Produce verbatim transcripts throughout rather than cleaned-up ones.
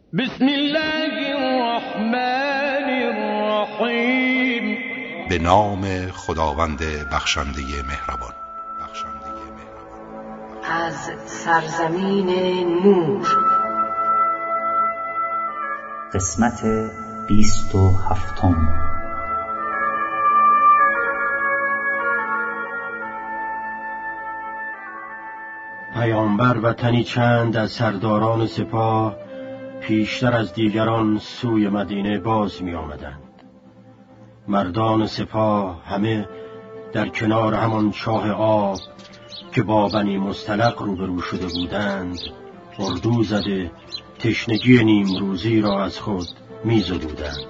بسم الله الرحمن الرحیم. به نام خداوند بخشنده مهربان. از سرزمین نور. قسمت بیست و هفتم. پیامبر و تنی چند از سرداران سپاه پیشتر از دیگران سوی مدینه باز می آمدند. مردان سپاه همه در کنار همان چاه آب که با بنی مصطلق روبرو شده بودند اردو زده تشنگی نیمروزی را از خود می زدودند.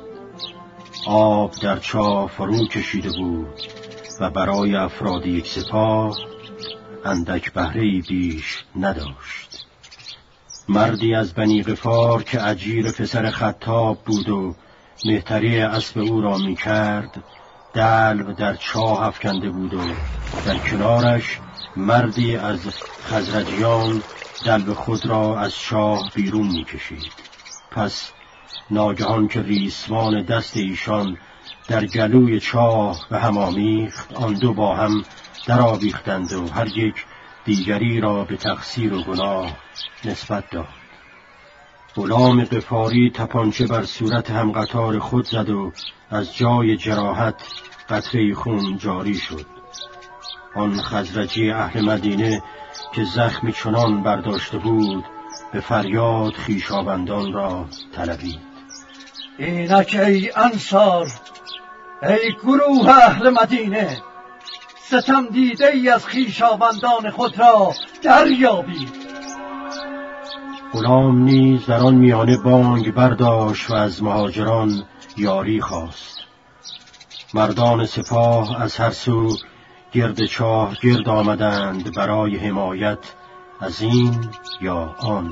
آب در چاه فرو کشیده بود و برای افراد یک سپاه اندک بهره‌ای بیش نداشت. مردی از بنی غفار که اجیر پسر خطاب بود و مهتری اسب او را می کرد دلو در چاه افکنده بود و در کنارش مردی از خزرجیان دلو خود را از چاه بیرون می کشید. پس ناگهان که ریسمان دست ایشان در گلوی چاه به هم آمیخت، آن دو با هم در آویختند و هر یک دیگری را به تقصیر و گناه نسبت داد. غلام غفاری تپانچه بر صورت هم قطار خود زد و از جای جراحت قطره خون جاری شد. آن خزرجی اهل مدینه که زخمی چنان برداشته بود به فریاد خویشاوندان را طلبید. اینک ای انصار، ای گروه اهل مدینه، ستم دیده ای از خویشاوندان خود را دریابید. غلام نیز در آن میانه بانگ برداشت و از مهاجران یاری خواست. مردان سپاه از هر سو گرد چاه گرد آمدند برای حمایت از این یا آن.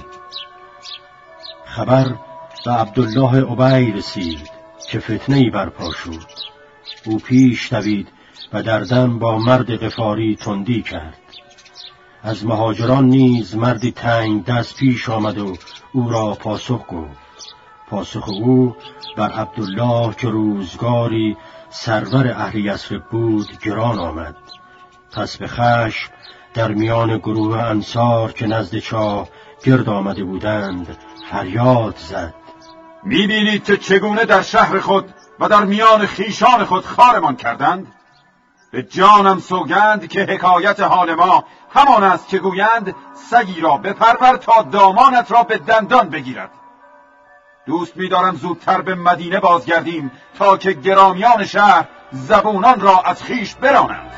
خبر به عبدالله ابی رسید که فتنه‌ای برپا شد. او پیش دوید و در دم با مرد غفاری تندی کرد. از مهاجران نیز مردی تنگ دست پیش آمد و او را پاسخ گفت. پاسخ او بر عبدالله که روزگاری سرور اهل یثرب بود گران آمد. پس به خشم در میان گروه انصار که نزد چاه گرد آمده بودند فریاد زد. می‌بینید که چگونه در شهر خود و در میان خیشان خود خارمان کردند؟ به جانم سوگند که حکایت حال ما همان است که گویند سگی را بپرور تا دامانت را به دندان بگیرد. دوست می‌دارم زودتر به مدینه بازگردیم تا که گرامیان شهر زبونان را از خیش برانند.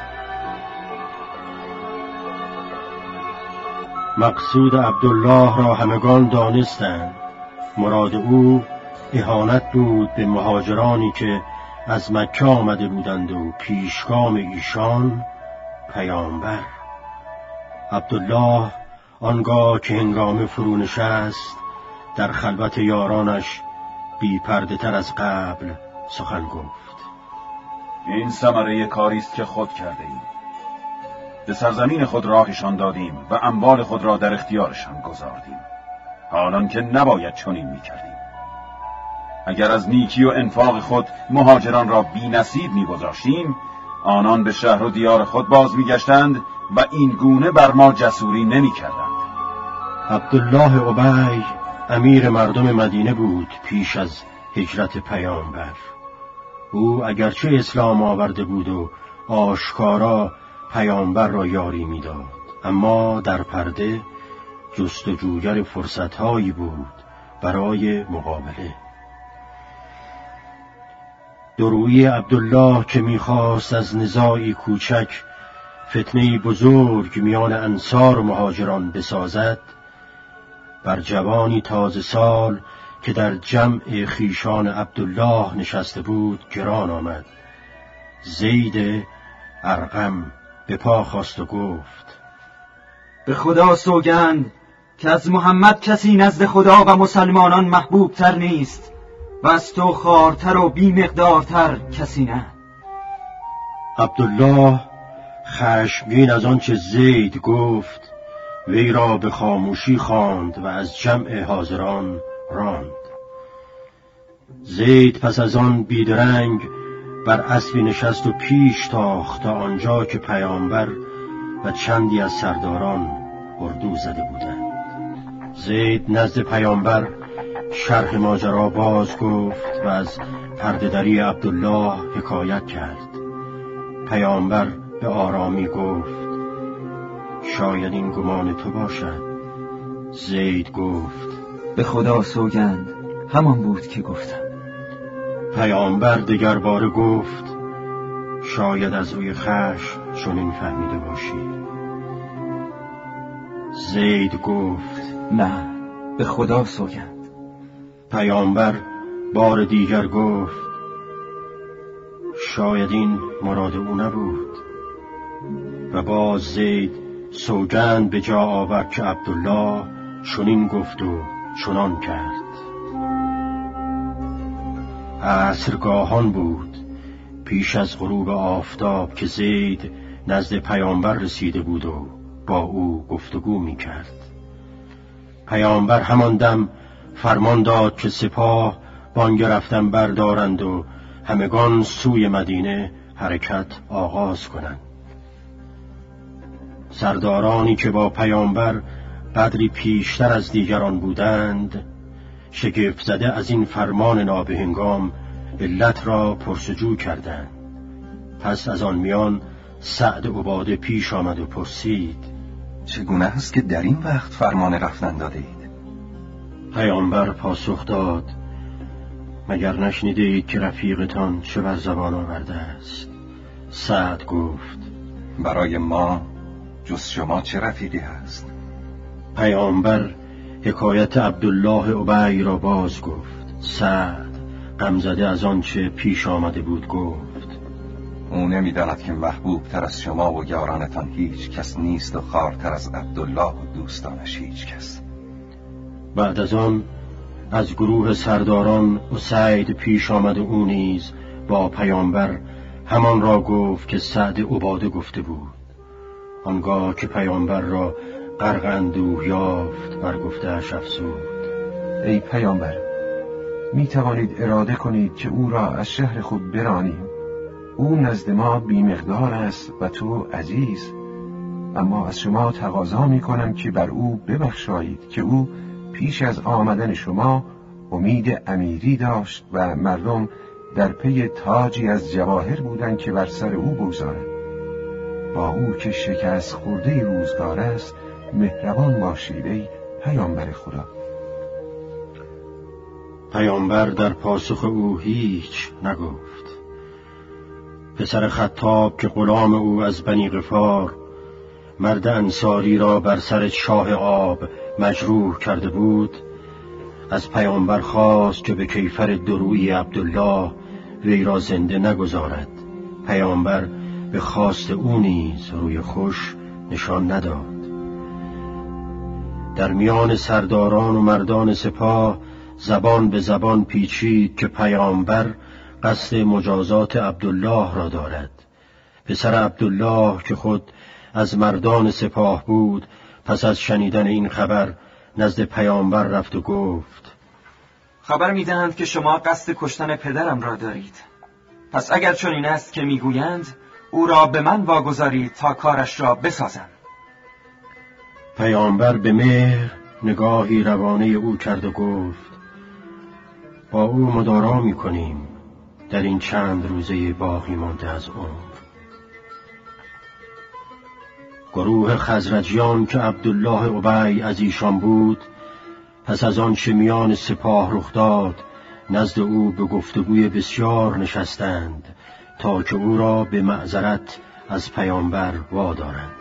مقصود عبدالله را همگان دانستند. مراد او اهانت بود به مهاجرانی که از مکه آمده بودند و پیشگام ایشان پیامبر. عبدالله آنگاه که هنگام فرو نشست در خلوت یارانش بی پرده تر از قبل سخن گفت. این ثمره کاری است که خود کرده ایم. به سرزمین خود راهشان دادیم و اموال خود را در اختیارشان گذاردیم، حالان که نباید چنین می‌کردیم. اگر از نیکی و انفاق خود مهاجران را بی نصیب می‌گذاشتیم، آنان به شهر و دیار خود باز می‌گشتند و این گونه بر ما جسوری نمی‌کردند. عبدالله ابی امیر مردم مدینه بود پیش از هجرت پیامبر. او اگرچه اسلام آورده بود و آشکارا پیامبر را یاری می‌داد، اما در پرده جستجوگر فرصت‌هایی بود برای مقابله. درویی عبدالله که می‌خواست از نزاعی کوچک فتنه‌ای بزرگ میان انصار و مهاجران بسازد، بر جوانی تازه سال که در جمع خیشان عبدالله نشسته بود گران آمد. زید ارقم به پا خواست و گفت. به خدا سوگند که از محمد کسی نزد خدا و مسلمانان محبوب تر نیست و از تو خوارتر و بی مقدارتر کسی نه. عبدالله خشمگین از آنچه زید گفت وی را به خاموشی خواند و از جمع حاضران راند. زید پس از آن بیدرنگ بر اسبی نشست و پیش تاخت تا آنجا که پیامبر و چندی از سرداران اردو زده بودند. زید نزد پیامبر شرح ماجرا باز گفت و از پرده‌دری عبدالله حکایت کرد. پیامبر به آرامی گفت شاید این گمان تو باشد. زید گفت به خدا سوگند همان بود که گفتم. پیامبر دگر باره گفت شاید از روی خشم چنین فهمیده باشی. زید گفت نه، به خدا سوگند. پیامبر بار دیگر گفت شاید این مراد او نبود. و باز زید سوگند به جا آورد که عبدالله چنین گفت و چنان کرد. عصرگاهان بود پیش از غروب آفتاب که زید نزد پیامبر رسیده بود و با او گفتگو می کرد. پیامبر همان دم فرمان داد که سپاه بانگ رفتن بردارند و همگان سوی مدینه حرکت آغاز کنند. سردارانی که با پیامبر قدری پیشتر از دیگران بودند شگفت زده از این فرمان نابهنگام علت را پرسجو کردند. پس از آن میان سعد عباده پیش آمد و پرسید چگونه است که در این وقت فرمان رفتن داده اید؟ پیامبر پاسخ داد مگر نشنیده اید که رفیقتان چه بر زبان آورده است؟ سعد گفت برای ما جز شما چه رفیقی هست؟ پیامبر حکایت عبدالله ابی را باز گفت. سعد غمزده از آنچه پیش آمده بود گفت او نمی‌داند که محبوب تر از شما و یارانتان هیچ کس نیست و خوارتر از عبدالله و دوستانش هیچ کس. بعد از آن از گروه سرداران اسید پیش آمد و او نیز با پیامبر همان را گفت که سعد عباده گفته بود. آنگاه که پیامبر را غرق اندوه یافت بر گفته‌اش افزود ای پیامبر، می توانید اراده کنید که او را از شهر خود برانیم. او نزد ما بیمقدار است و تو عزیز، اما از شما تقاضا می کنم که بر او ببخشایید که او پیش از آمدن شما امید امیری داشت و مردم در پی تاجی از جواهر بودند که بر سر او بگذارند. با او که شکست خورده روزگار است مهربان باشید ای پیامبر خدا. پیامبر در پاسخ او هیچ نگفت. پسر خطاب که غلام او از بنی غفار مرد انصاری را بر سر چاه آب مجروح کرده بود از پیامبر خواست که به کیفر درویی عبدالله وی را زنده نگذارد. پیامبر به خواست او نیز روی خوش نشان نداد. در میان سرداران و مردان سپاه زبان به زبان پیچید که پیامبر قصد مجازات عبدالله را دارد. پسر عبدالله که خود از مردان سپاه بود پس از شنیدن این خبر نزد پیامبر رفت و گفت خبر می‌دهند که شما قصد کشتن پدرم را دارید. پس اگر چنین است که میگویند او را به من واگذارید تا کارش را بسازم. پیامبر به مهر نگاهی روانه او کرد و گفت با او مدارا می‌کنیم در این چند روزه باقی مانده از عمر. گروه خزرجیان که عبدالله ابی از ایشان بود پس از آن چه میان سپاه رخ داد نزد او به گفتگوی بسیار نشستند تا که او را به معذرت از پیامبر وادارند.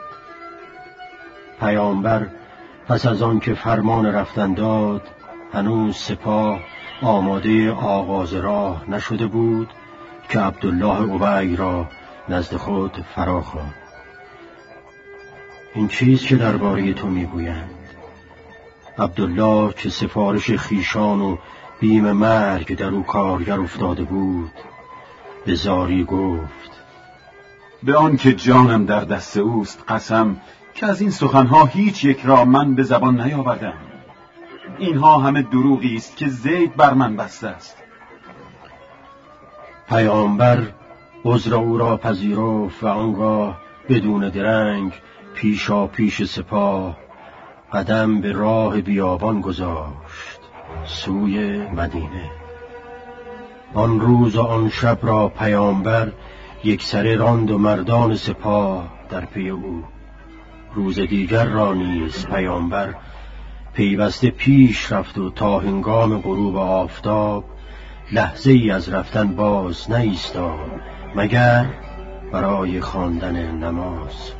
پیامبر پس از آن که فرمان رفتن داد هنوز سپاه آماده آغاز راه نشده بود که عبدالله ابی را نزد خود فرا خواند. این چیز که درباره تو میگویند. عبدالله که سفارش خیشان و بیم مرگ در او کارگر افتاده بود به زاری گفت به آن که جانم در دست اوست قسم که از این سخنها هیچ یک را من به زبان نیاوردم. اینها همه دروغی است که زید بر من بسته است. پیامبر عذر او را پذیرفت و آنگاه بدون درنگ پیشا پیش سپاه قدم به راه بیابان گذاشت سوی مدینه. آن روز و آن شب را پیامبر یک سره راند و مردان سپاه در پی او. روز دیگر را نیز پیامبر پیوسته پیش رفت و تا هنگام غروب آفتاب لحظه ای از رفتن باز نایستاد مگر برای خواندن نماز.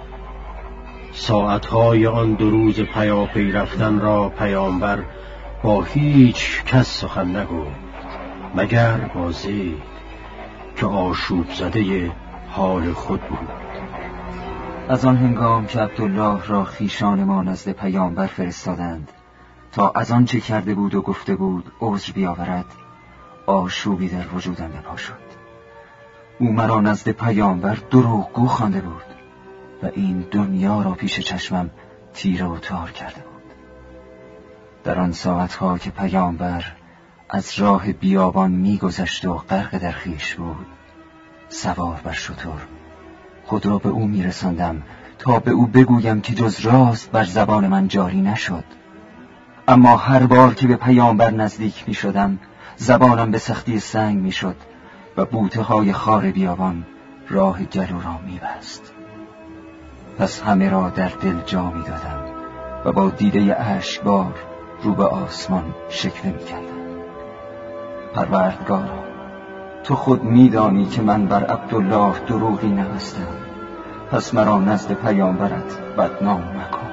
ساعتهای آن دو روز پیاپی رفتن را پیامبر با هیچ کس سخن نگفت مگر با زید که آشوب زده حال خود بود. از آن هنگام که عبدالله را خیشان ما نزد پیامبر فرستادند تا از آن چه کرده بود و گفته بود عذر بیاورد، آشوبی در وجودم بپا شد. او مرا نزد پیامبر دروغگو خوانده بود و این دنیا را پیش چشمم تیره و تار کرده بود. در آن ساعتها که پیامبر از راه بیابان میگذشت و غرق در خویش بود، سوار بر شتر خود را به او میرساندم تا به او بگویم که جز راست بر زبان من جاری نشد. اما هر بار که به پیامبر نزدیک میشدم زبانم به سختی سنگ میشد و بوته های خار بیابان راه گلو را میبست. پس همه را در دل جا میدادم و با دیده اشکبار رو به آسمان شکوه میکردم. پروردگارا، تو خود میدانی که من بر عبدالله دروغی نبستم، پس مرا نزد پیامبرت بدنام مکن.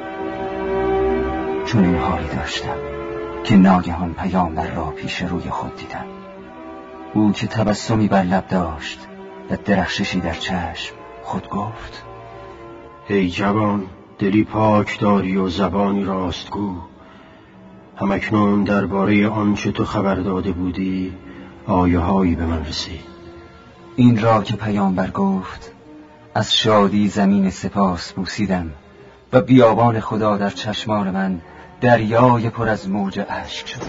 چون این حالی داشتم که ناگهان پیامبر را پیش روی خود دیدم. او که تبسمی بر لب داشت و درخششی در چشم خود گفت: ای جوان، دلی پاک داری و زبانی راستگو. همکنون درباره آنچه تو خبر داده بودی آیه هایی به من رسید. این را که پیامبر گفت از شادی زمین سپاس بوسیدم و بیابان خدا در چشمان من دریای پر از موج اشک شد.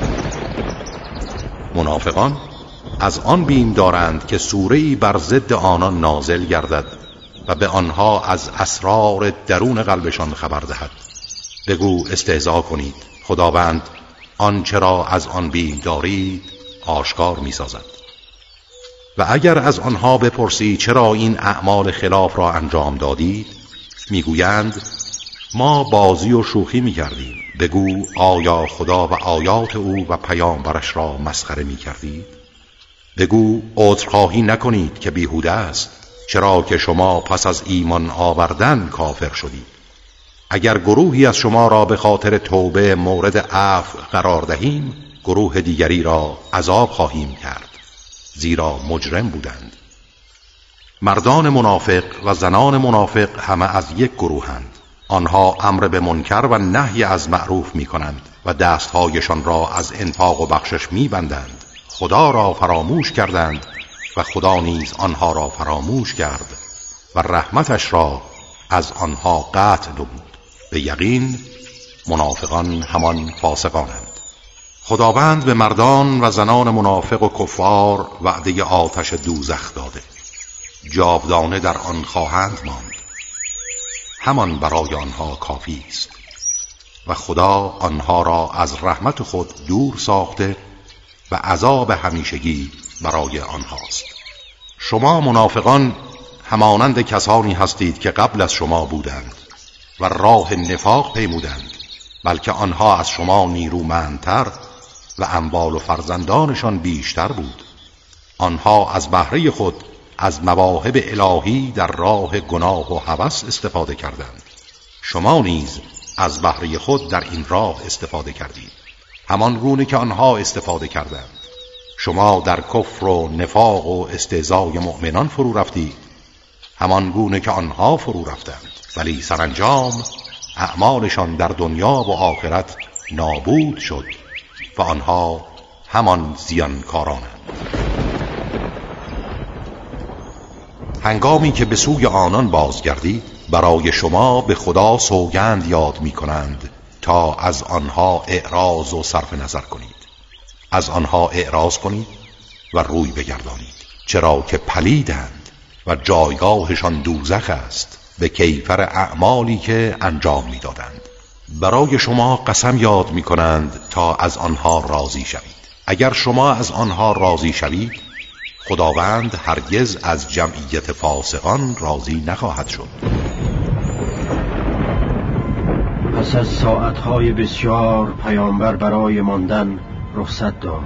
منافقان از آن بیم دارند که سوره‌ای بر ضد آنان نازل گردد و به آنها از اسرار درون قلبشان خبر دهد. بگو استهزا کنید، خداوند آنچه را از آن بیم دارید آشکار می سازد. و اگر از آنها بپرسی چرا این اعمال خلاف را انجام دادید، میگویند ما بازی و شوخی می کردیم. بگو آیا خدا و آیات او و پیامبرش را مسخره می کردید؟ بگو عذرخواهی نکنید که بیهوده است، چرا که شما پس از ایمان آوردن کافر شدید. اگر گروهی از شما را به خاطر توبه مورد عفو قرار دهیم، گروه دیگری را عذاب خواهیم کرد، زیرا مجرم بودند. مردان منافق و زنان منافق همه از یک گروهند. آنها امر به منکر و نهی از معروف می کنند و دستهایشان را از انفاق و بخشش می بندند. خدا را فراموش کردند و خدا نیز آنها را فراموش کرد و رحمتش را از آنها قطع نمود. به یقین منافقان همان فاسقانند. خداوند به مردان و زنان منافق و کفار وعده آتش دوزخ داده، جاودانه در آن خواهند ماند. همان برای آنها کافی است و خدا آنها را از رحمت خود دور ساخته و عذاب همیشگی برای آنهاست. شما منافقان همانند کسانی هستید که قبل از شما بودند و راه نفاق پیمودند، بلکه آنها از شما نیرومندتر و اموال و فرزندانشان بیشتر بود. آنها از بهره خود از مواهب الهی در راه گناه و هوس استفاده کردند. شما نیز از بهره خود در این راه استفاده کردید، همان گونه که آنها استفاده کردند. شما در کفر و نفاق و استهزای مؤمنان فرو رفتید، همان گونه که آنها فرو رفتند، ولی سرانجام اعمالشان در دنیا و آخرت نابود شد و آنها همان زیانکارانند. هنگامی که به سوی آنان بازگردید، برای شما به خدا سوگند یاد می کنند تا از آنها اعراض و صرف نظر کنید. از آنها اعراض کنید و روی بگردانید، چرا که پلیدند و جایگاهشان دوزخ است به کیفر اعمالی که انجام میدادند. برای شما قسم یاد می کنند تا از آنها راضی شوید. اگر شما از آنها راضی شوید، خداوند هرگز از جمعیت فاسقان راضی نخواهد شد. پس از ساعتهای بسیار پیامبر برای ماندن رخصت داد.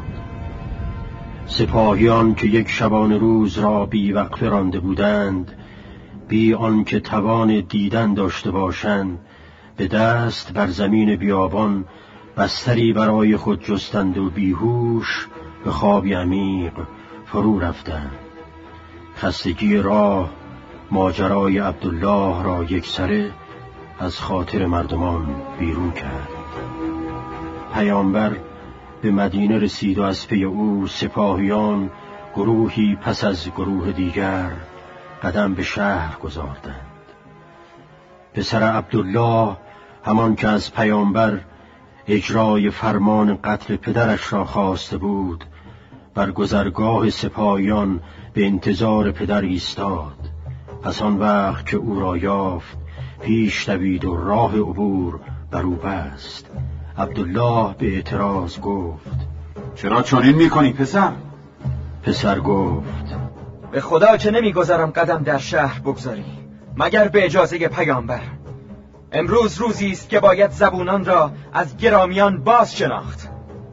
سپاهیان که یک شبانه روز را بی وقفه رانده بودند، بی آنکه توان دیدن داشته باشند، به دست بر زمین بیابان بستری برای خود جستند و بیهوش به خوابی عمیق فرو رفتند. خستگی راه ماجرای عبدالله را یکسره از خاطر مردمان بیرون کرد. پیامبر به مدینه رسید و از پی او سپاهیان گروهی پس از گروه دیگر قدم به شهر گذاردند. پسر عبدالله، همان که از پیامبر اجرای فرمان قتل پدرش را خواسته بود، بر گذرگاه سپاهیان به انتظار پدر ایستاد. پس آن وقت که او را یافت پیش دوید و راه عبور بر او بست. عبدالله به اعتراض گفت: چرا چنین میکنی پسر؟ پسر گفت: به خدا که نمیگذارم قدم در شهر بگذاری مگر به اجازه پیامبر. امروز روزی است که باید زبونان را از گرامیان باز شناخت.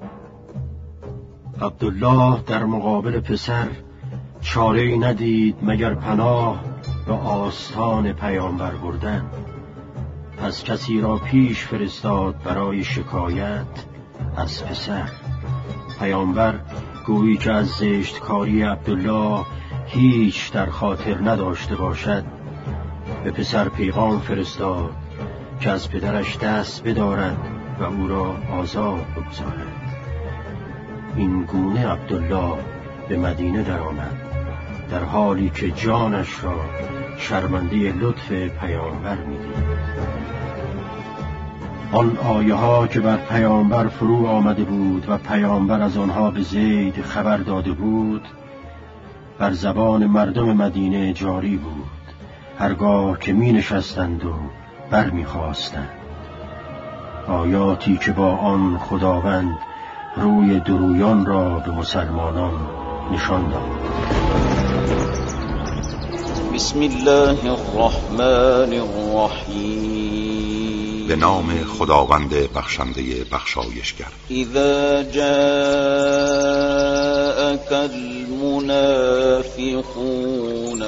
عبدالله در مقابل پسر چاره‌ای ندید مگر پناه به آستان پیامبر بردن. پس کسی را پیش فرستاد برای شکایت از پسر. پیامبر گویی که از زشتکاری عبدالله هیچ در خاطر نداشته باشد، به پسر پیغام فرستاد که از پدرش دست بدارد و او را آزاد بگذارد. این گونه عبدالله به مدینه درآمد، در حالی که جانش را شرمنده لطف پیامبر می‌دید. آن آیه ها که بر پیامبر فرو آمده بود و پیامبر از آنها به زید خبر داده بود، بر زبان مردم مدینه جاری بود هرگاه که می نشستند و بر می خواستند. آیاتی که با آن خداوند روی درویان را به مسلمانان نشان داد. بسم الله الرحمن الرحیم. به نام خداوند بخشنده بخشایشگر. اذا جاءك المنافقون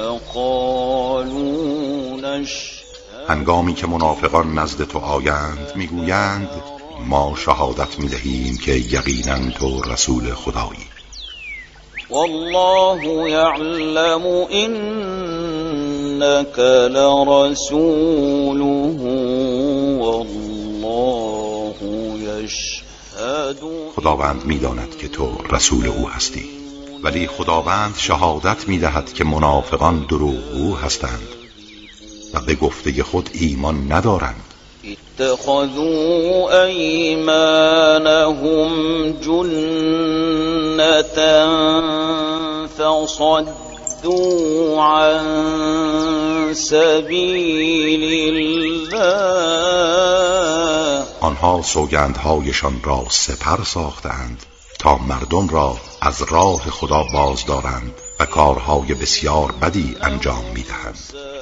قالوا نشهد. هنگامی که منافقان نزد تو آیند میگویند ما شهادت میدهیم که یقینا تو رسول خدایی. والله يعلم إنك لرسوله والله يشهد. خداوند میداند که تو رسول او هستی، ولی خداوند شهادت میدهد که منافقان دروغگو هستند و به گفته خود ایمان ندارند. اتخذوا أيمانهم جنة فصدوا عن سبيل الله. آنها سوگندهایشان را سپر ساختند تا مردم را از راه خدا باز دارند و کارهای بسیار بدی انجام میدهند.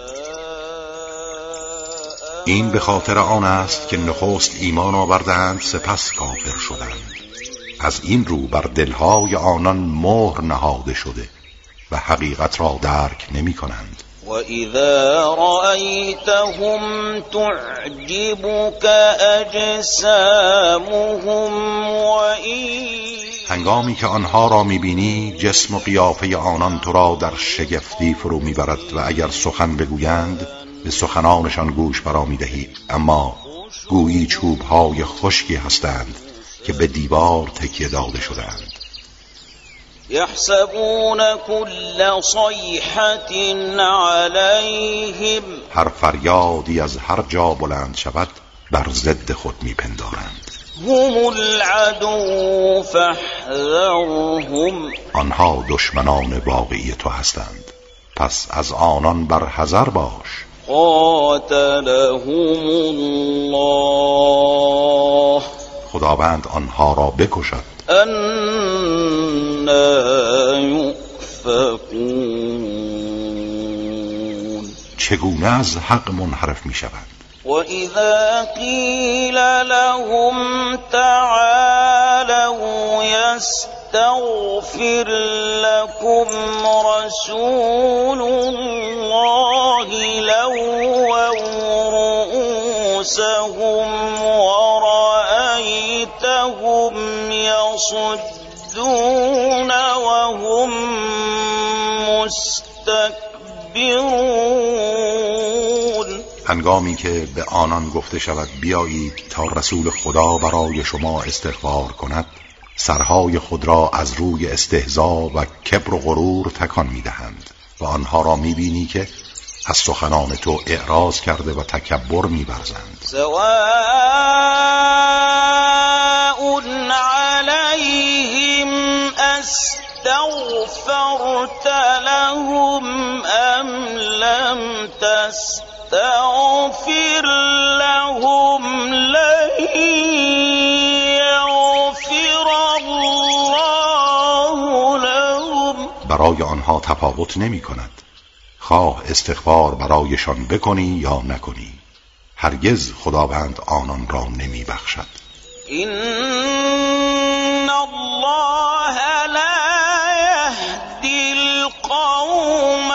این به خاطر آن است که نخست ایمان آوردند سپس کافر شدند. از این رو بر دلهای آنان مهر نهاده شده و حقیقت را درک نمی کنند. و اذا رأیتهم تعجبك اجسامهم و این. هنگامی که آنها را میبینی جسم و قیافه آنان تو را در شگفتی فرو میبرد و اگر سخن بگویند به سخنانشان گوش برا میدهی، اما گویی چوبهای خشکی هستند که به دیوار تکیه داده شدند. یحسبون كل صیحة علیهم. هر فریادی از هر جا بلند شود بر ضد خود میپندارند. هم العدو فاحذرهم آنها دشمنان واقعی تو هستند، پس از آنان بر حذر باش. قاتلهم الله خداوند آنها را بکشد. انا یؤفکون چگونه از حق منحرف می شوند. وَإِذَا قِيلَ لَهُمْ تَعَالَوْا يَسْتَغْفِرْ لَكُمْ رَسُولُ اللَّهِ لَوَّوْا رُءُوسَهُمْ وَرَأَيْتَهُمْ يَصُدُّونَ وَهُمْ مُسْتَكْبِرُونَ. هنگامی که به آنان گفته شود بیایید تا رسول خدا برای شما استغفار کند، سرهای خود را از روی استهزا و کبر و غرور تکان می‌دهند و آنها را می‌بینی که از سخنان تو اعراض کرده و تکبر می‌ورزند. سواء علیهم استغفرت لهم ام لم تستغفر لهم لن یغفر الله لهم. برای آنها تفاوت نمی کند، خواه استغفار برایشان بکنی یا نکنی، هرگز خداوند آنان را نمی بخشد. این الله لا یهدی القوم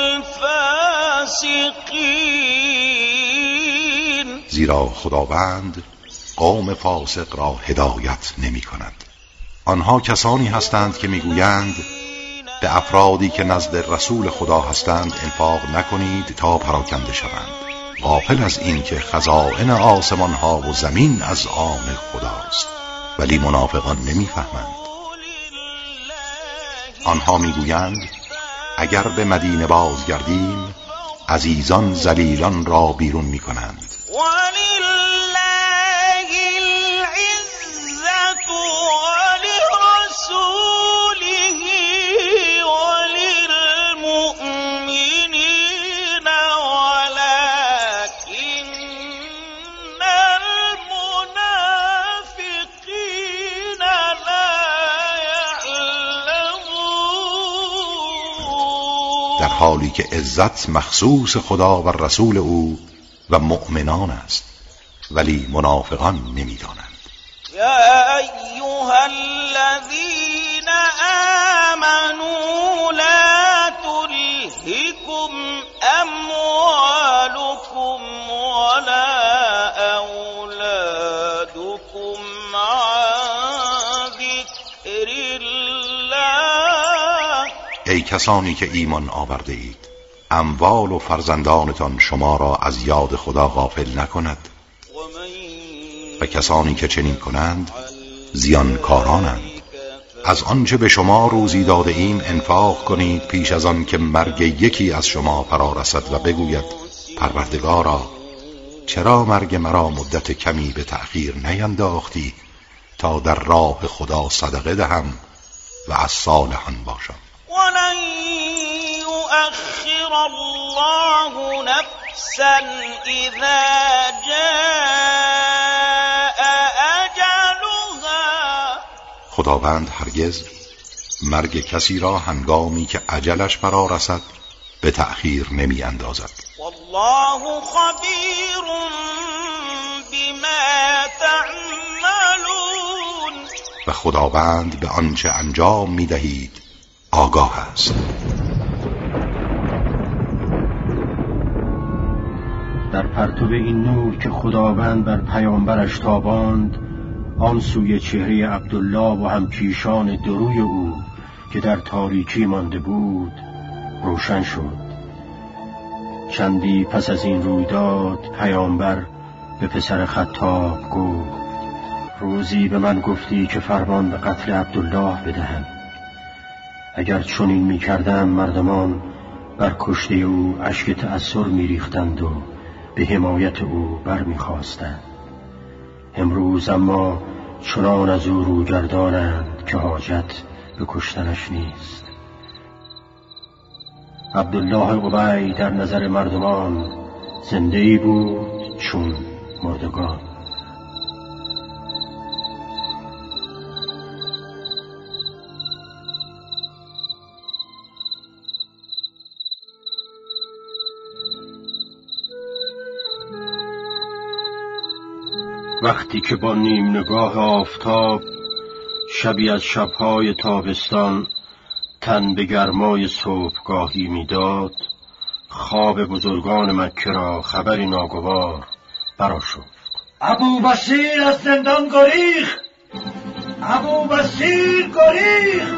الفاسقین. زیرا خداوند قوم فاسق را هدایت نمی کند. آنها کسانی هستند که میگویند به افرادی که نزد رسول خدا هستند انفاق نکنید تا پراکنده شوند، غافل از این که خزائن آسمان ها و زمین از آن خداست. ولی منافقان نمیفهمند. آنها میگویند اگر به مدینه بازگردیم عزیزان ذلیلان را بیرون میکنند. در حالی که عزت مخصوص خدا و رسول او و مؤمنان است، ولی منافقان نمی‌دانند. یا ایها الذین آمنوا لا تلهکم اموالکم ولا اولادکم عن ذکر الله. ای کسانی که ایمان آورده اید، اموال و فرزندانتان شما را از یاد خدا غافل نکند و کسانی که چنین کنند زیانکارانند. از آنچه به شما روزی داده ایم انفاق کنید پیش از آن که مرگ یکی از شما فرا رسد و بگوید پروردگارا چرا مرگ مرا مدت کمی به تأخیر نینداختی تا در راه خدا صدقه دهم و از صالحان باشم. ولن يؤخر الله نفسا اذا جاء اجلها. خداوند هرگز مرگ کسی را هنگامی که اجلش فرا رسد به تأخیر نمی اندازد. والله خبیر بما تعملون. و خداوند به آنچه انجام می دهید آگاه است. در پرتو این نور که خداوند بر پیامبرش تاباند، آن سوی چهره عبدالله و همکیشان دروی او که در تاریکی مانده بود روشن شد. چندی پس از این رویداد پیامبر به پسر خطاب گفت روزی به من گفتی که فرمان به قتل عبدالله بدهم. اگر چنین می کردم مردمان بر کشته او اشک تأثر می ریختند و به حمایت او بر می خواستند. امروز اما چنان از او رو گردانند که حاجت به کشتنش نیست. عبدالله ابی در نظر مردمان زنده ای بود چون مردگان. وقتی که با نیم نگاه آفتاب شبی از شبهای تابستان تن به گرمای صبحگاهی میداد، خواب بزرگان مکه را خبری ناگوار برآشفت. ابو بصیر از زندان گریخت! ابو بصیر گریخت!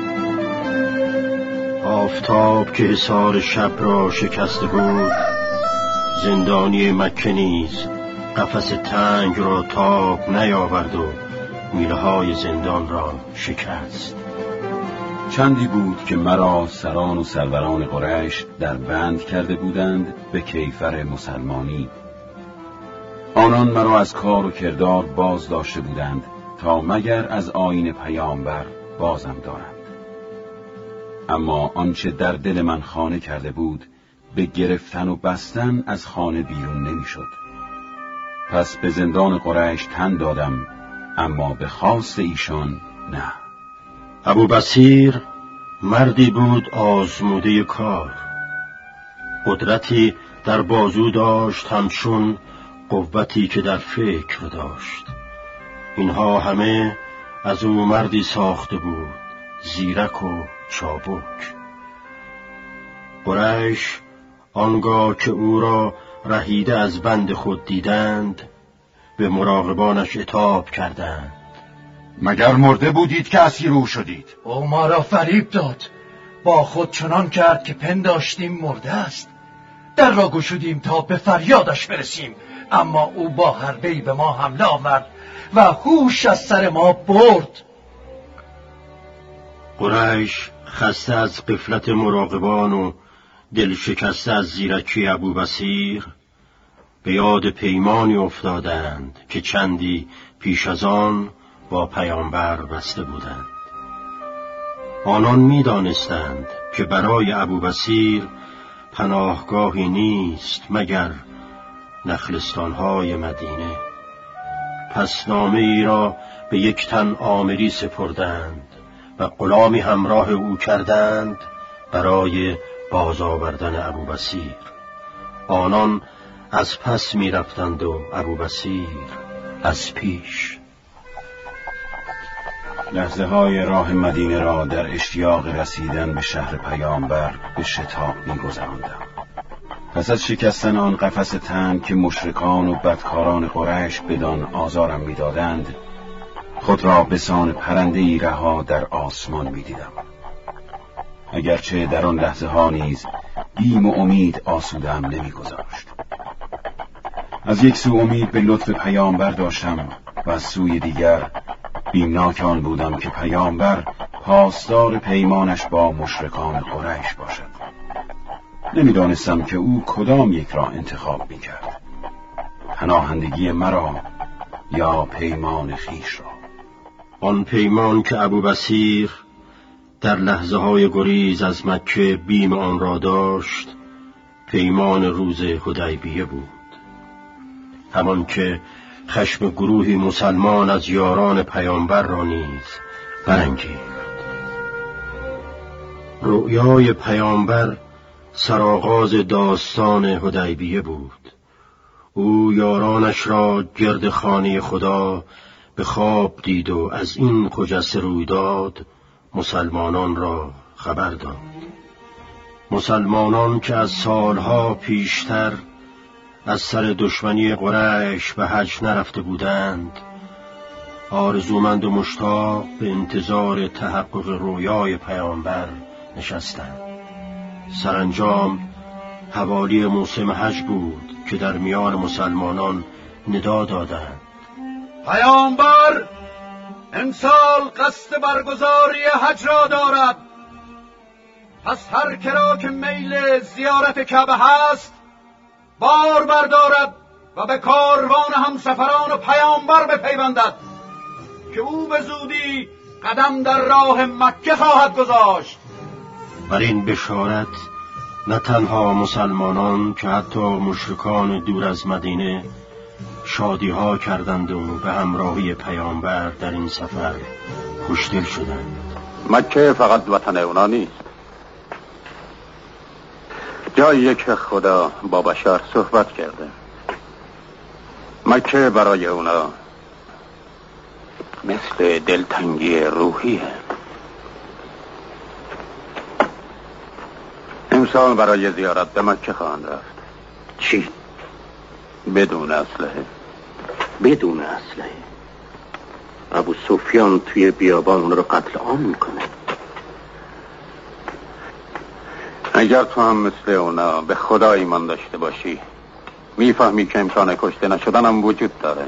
آفتاب که حصار شب را شکسته بود، زندانی مکه نیز قفس تنگ را تاب نیاورد و میله‌های زندان را شکست. چندی بود که مرا سران و سروران قریش در بند کرده بودند به کیفر مسلمانی. آنان مرا از کار و کردار باز داشته بودند تا مگر از آیین پیامبر بازم دارند. اما آنچه در دل من خانه کرده بود به گرفتن و بستن از خانه بیرون نمیشد. پس به زندان قریش تن دادم، اما به خواست ایشان نه. ابو بصیر مردی بود آزموده کار، قدرتی در بازو داشت همچون قوتی که در فکر داشت. اینها همه از او مردی ساخته بود زیرک و چابک. قریش آنگاه که او را رهیده از بند خود دیدند به مراقبانش عتاب کردند. مگر مرده بودید که اسیر او شدید؟ او ما را فریب داد، با خود چنان کرد که پنداشتیم مرده است. در را گشودیم تا به فریادش برسیم، اما او با حربه‌ای به ما حمله آورد و هوش از سر ما برد. قریش خسته از غفلت مراقبان و دل شکسته از زیرکی ابو بصیر به یاد پیمانی افتادند که چندی پیش از آن با پیامبر بسته بودند. آنان می دانستند که برای ابو بصیر پناهگاهی نیست مگر نخلستانهای مدینه. پس نامه ای را به یک تن آمری سپردند و غلامی همراه او کردند برای باز آوردن ابو بصیر. آنان از پس می رفتند و ابو بصیر از پیش. لحظه های راه مدینه را در اشتیاق رسیدن به شهر پیامبر به شتاب می گذراندم. پس از شکستن آن قفس تنگ که مشرکان و بدکاران قریش بدان آزارم می دادند، خود را به سان پرنده ای رها در آسمان می دیدم. اگرچه در آن لحظه ها نیز بیم و امید آسودم نمی گذاشت. از یک سو امید به لطف پیامبر داشتم و از سوی دیگر بیمناک آن بودم که پیامبر پاسدار پیمانش با مشرکان قریش باشد. نمیدانستم که او کدام یک را انتخاب می کرد، پناهندگی مرا یا پیمان خیش را. آن پیمان که ابو بصیر در لحظه های گریز از مکه بیم آن را داشت پیمان روز حدیبیه بود، همان که خشم گروهی مسلمان از یاران پیامبر را نیز برانگیخت. رؤیای پیامبر سرآغاز داستان حدیبیه بود. او یارانش را گرد خانه خدا به خواب دید و از این خجسته رویداد مسلمانان را خبر داد. مسلمانان که از سالها پیشتر از سر دشمنی قریش به حج نرفته بودند، آرزومند و مشتاق به انتظار تحقق رویای پیامبر نشستند. سرانجام حوالی موسم حج بود که در میان مسلمانان ندا دادند: پیامبر امسال قصد برگزاری حج را دارد، پس هر کرا که میل زیارت کعبه هست بار بردارد و به کاروان همسفران و پیامبر بپیوندد. که او به زودی قدم در راه مکه خواهد گذاشت. بر این بشارت نه تنها مسلمانان که حتی مشرکان دور از مدینه شادی ها کردند و به همراهی پیامبر در این سفر خوشدل شدند. مکه فقط وطن اونا نیست، جایی که خدا با بشر صحبت کرده. مکه برای اونا مثل دلتنگی روحیه. امسال برای زیارت به مکه خواهند رفت. چی؟ بدون اسلحه. بدون اسلحه ابو سفیان توی بیابان رو قتل عام میکنه. اگر تو هم مثل اونا به خدا ایمان داشته باشی میفهمی که امکان کشته نشدن هم وجود داره.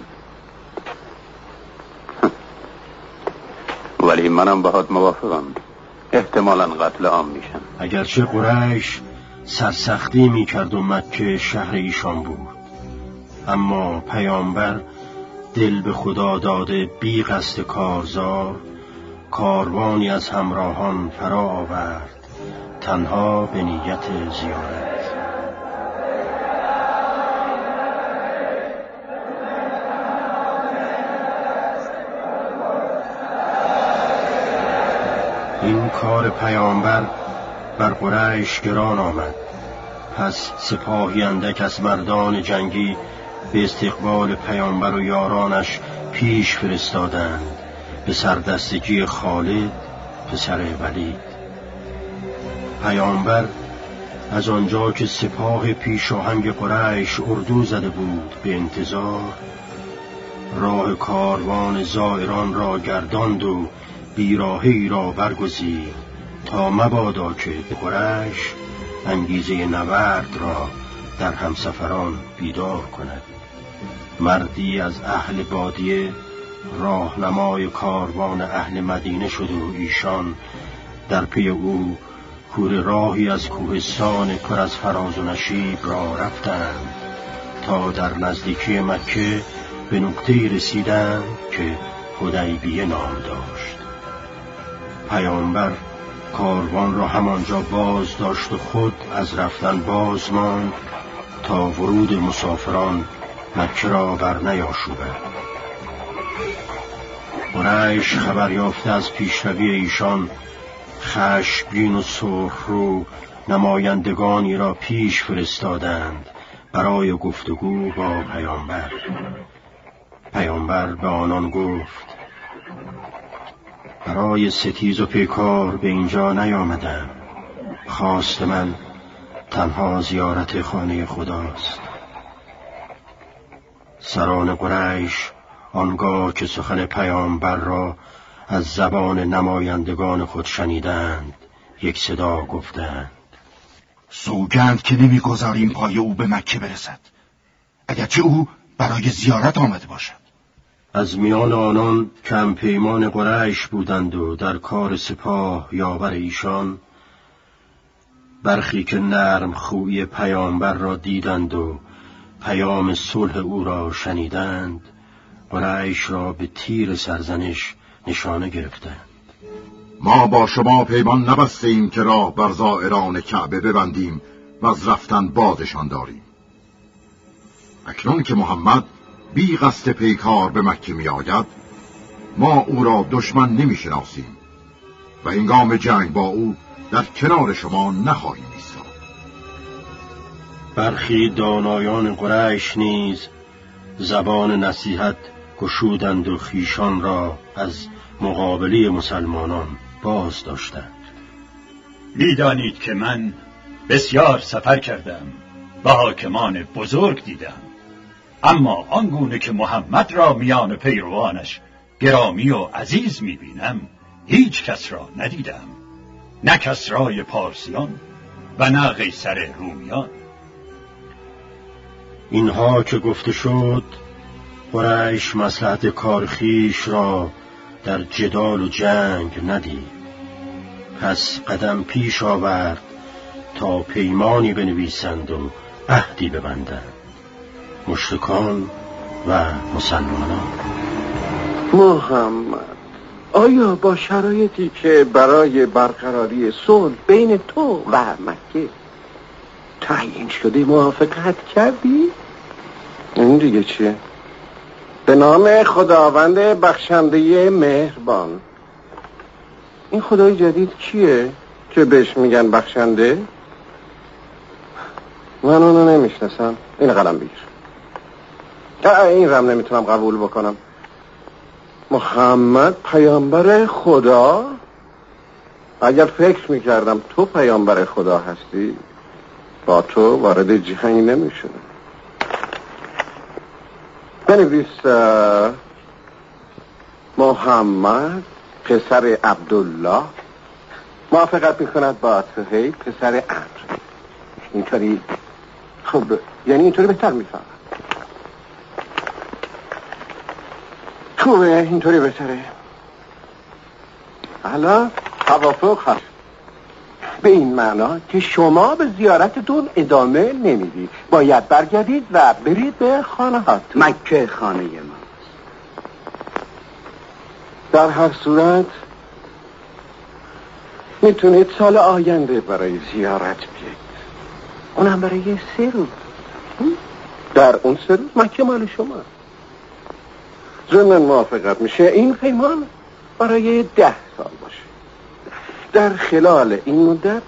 ولی منم باهات موافقم، احتمالاً قتل عام میشن. اگرچه قریش سرسختی میکرد و مکه شهر ایشان بود، اما پیامبر دل به خدا داده بی قصد کارزار کاروانی از همراهان فرا آورد، تنها به نیت زیارت. این کار پیامبر بر قریش گران آمد. پس سپاهی اندک از مردان جنگی به استقبال پیامبر و یارانش پیش فرستادند به سردستگی خالد پسر ولید. پیامبر از آنجا که سپاه پیشاهنگ قریش اردو زده بود به انتظار، راه کاروان زائران را گرداند و بیراهی را برگزید تا مبادا که قریش انگیزه نبرد را در همسفران بیدار کند. مردی از اهل بادیه راهنمای کاروان اهل مدینه شد و ایشان در پی او کوره راهی از کوهستان پر از فراز و نشیب را رفتند تا در نزدیکی مکه به نقطه‌ای رسیدند که حدیبیه نام داشت. پیامبر کاروان را همانجا باز داشت و خود از رفتن باز ماند تا ورود مسافران مکه را بر نیاشوبد. قریش خبر یافته از پیشروی ایشان خشمگین و سرخرو نمایندگانی را پیش فرستادند برای گفتگو با پیامبر. پیامبر به آنان گفت: برای ستیز و پیکار به اینجا نیامدم. خواست من تنها زیارت خانه خداست. سران قریش آنگاه که سخن پیامبر را از زبان نمایندگان خود شنیدند یک صدا گفتند: سوگند که نمیگذاریم پای او به مکه برسد، اگرچه او برای زیارت آمده باشد. از میان آنان کم پیمان قریش بودند و در کار سپاه یاور ایشان برخی که نرم خوی پیامبر را دیدند و پیام صلح او را شنیدند، قریش را به تیر سرزنش نشانه گرفتند. ما با شما پیمان نبستیم که راه بر زائران کعبه ببندیم و از رفتن بادشان داریم. اکنون که محمد بی قصد پیکار به مکه می آید، ما او را دشمن نمی شناسیم و هنگام جنگ با او در کنار شما نخواهیم ایستاد. برخی دانایان قریش نیز زبان نصیحت گشودند و خیشان را از مقابله مسلمانان باز داشتند. می‌دانید که من بسیار سفر کردم و حاکمان بزرگ دیدم، اما آنگونه که محمد را میان پیروانش گرامی و عزیز می‌بینم هیچ کس را ندیدم، نه کسرای پارسیان و نه قیصر رومیان. اینها که گفته شد، قریش مصلحت کارخیش را در جدال و جنگ ندید. پس قدم پیش آورد تا پیمانی بنویسند و عهدی ببندند، مشرکان و مسلمانان. محمد، آیا با شرایطی که برای برقراری صلح بین تو و مکه تعیین شده موافقت کردی؟ این دیگه چیه؟ به نام خداوند بخشنده مهربان. این خدای جدید کیه که بهش میگن بخشنده؟ من اونو نمیشناسم. این قلم بگیر. این رم نمیتونم قبول بکنم. محمد پیامبر خدا؟ اگر فکر میکردم تو پیامبر خدا هستی با تو وارد جنگ نمیشدم. بنویس محمد پسر عبدالله موافقت میکند با سهیل پسر عمرو. اینطوری خب، یعنی اینطوری بهتر میفهمم. خوبه، اینطوری بهتره. حالا توافق هست به این معنا که شما به زیارتتون ادامه نمیدید، باید برگردید و برید به خانه هاتون. مکه خانه ما. در هر صورت میتونید سال آینده برای زیارت بیاید، اونم برای سه روز. در اون سه روز مکه مال شما. ضمن موافقت میشه این پیمان برای ده سال باشه. در خلال این مدت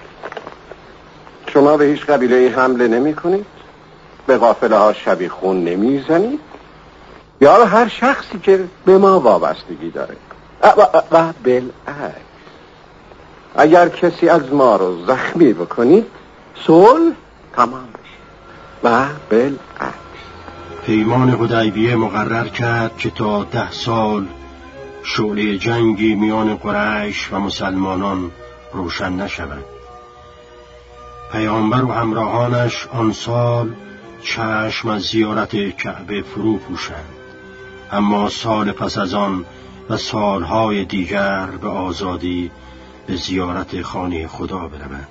شما به هیچ قبیله حمله نمی کنید، به قافله ها شبی خون نمی زنید یا به هر شخصی که به ما وابستگی داره. و بالعکس اگر کسی از ما رو زخمی بکنید صلح تمام بشه. و بالعکس پیمان حدیبیه مقرر کرد که تا ده سال شعله جنگی میان قریش و مسلمانان روشن نشود. پیامبر و همراهانش آن سال چشم از زیارت کعبه فرو پوشند، اما سال پس از آن و سالهای دیگر به آزادی به زیارت خانه خدا بروند.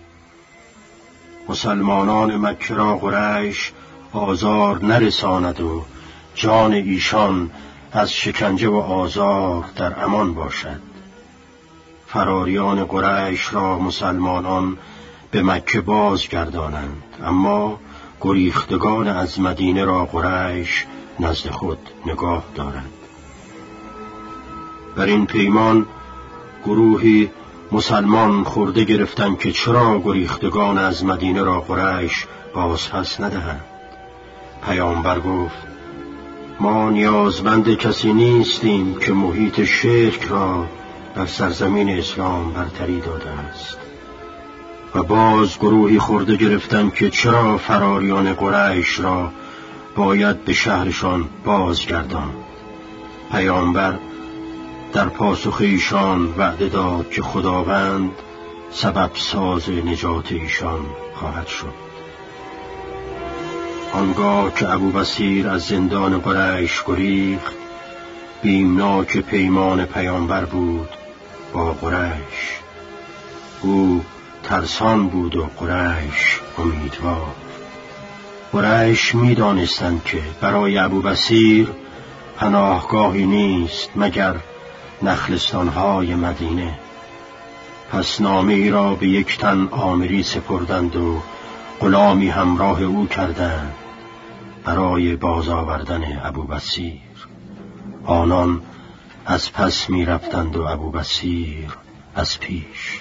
مسلمانان مکه را قریش آزار نرساند و جان ایشان از شکنجه و آزار در امان باشد. فراریان قریش را مسلمانان به مکه بازگردانند، اما گریختگان از مدینه را قریش نزد خود نگاه دارند. بر این پیمان گروهی مسلمان خورده گرفتند که چرا گریختگان از مدینه را قریش باز پس ندهند. پیامبر گفت ما نیازمند کسی نیستیم که محیط شرک را در سرزمین اسلام برتری داده است. و باز گروهی خورده گرفتند که چرا فراریان قریش را باید به شهرشان بازگرداند. پیامبر در پاسخ ایشان وعده داد که خداوند سبب ساز نجات ایشان خواهد شد. آنگاه که ابوبصیر از زندان قریش گریخت، بیمناک پیمان پیامبر بود با قریش. او ترسان بود و قریش امیدوار. قریش می دانستند که برای ابوبصیر پناهگاهی نیست مگر نخلستانهای مدینه. پس نامه ای را به یک تن آمری سپردند و غلامی همراه او کردند برای باز آوردن ابوبصیر. آنان از پس می رفتند و ابوبصیر از پیش.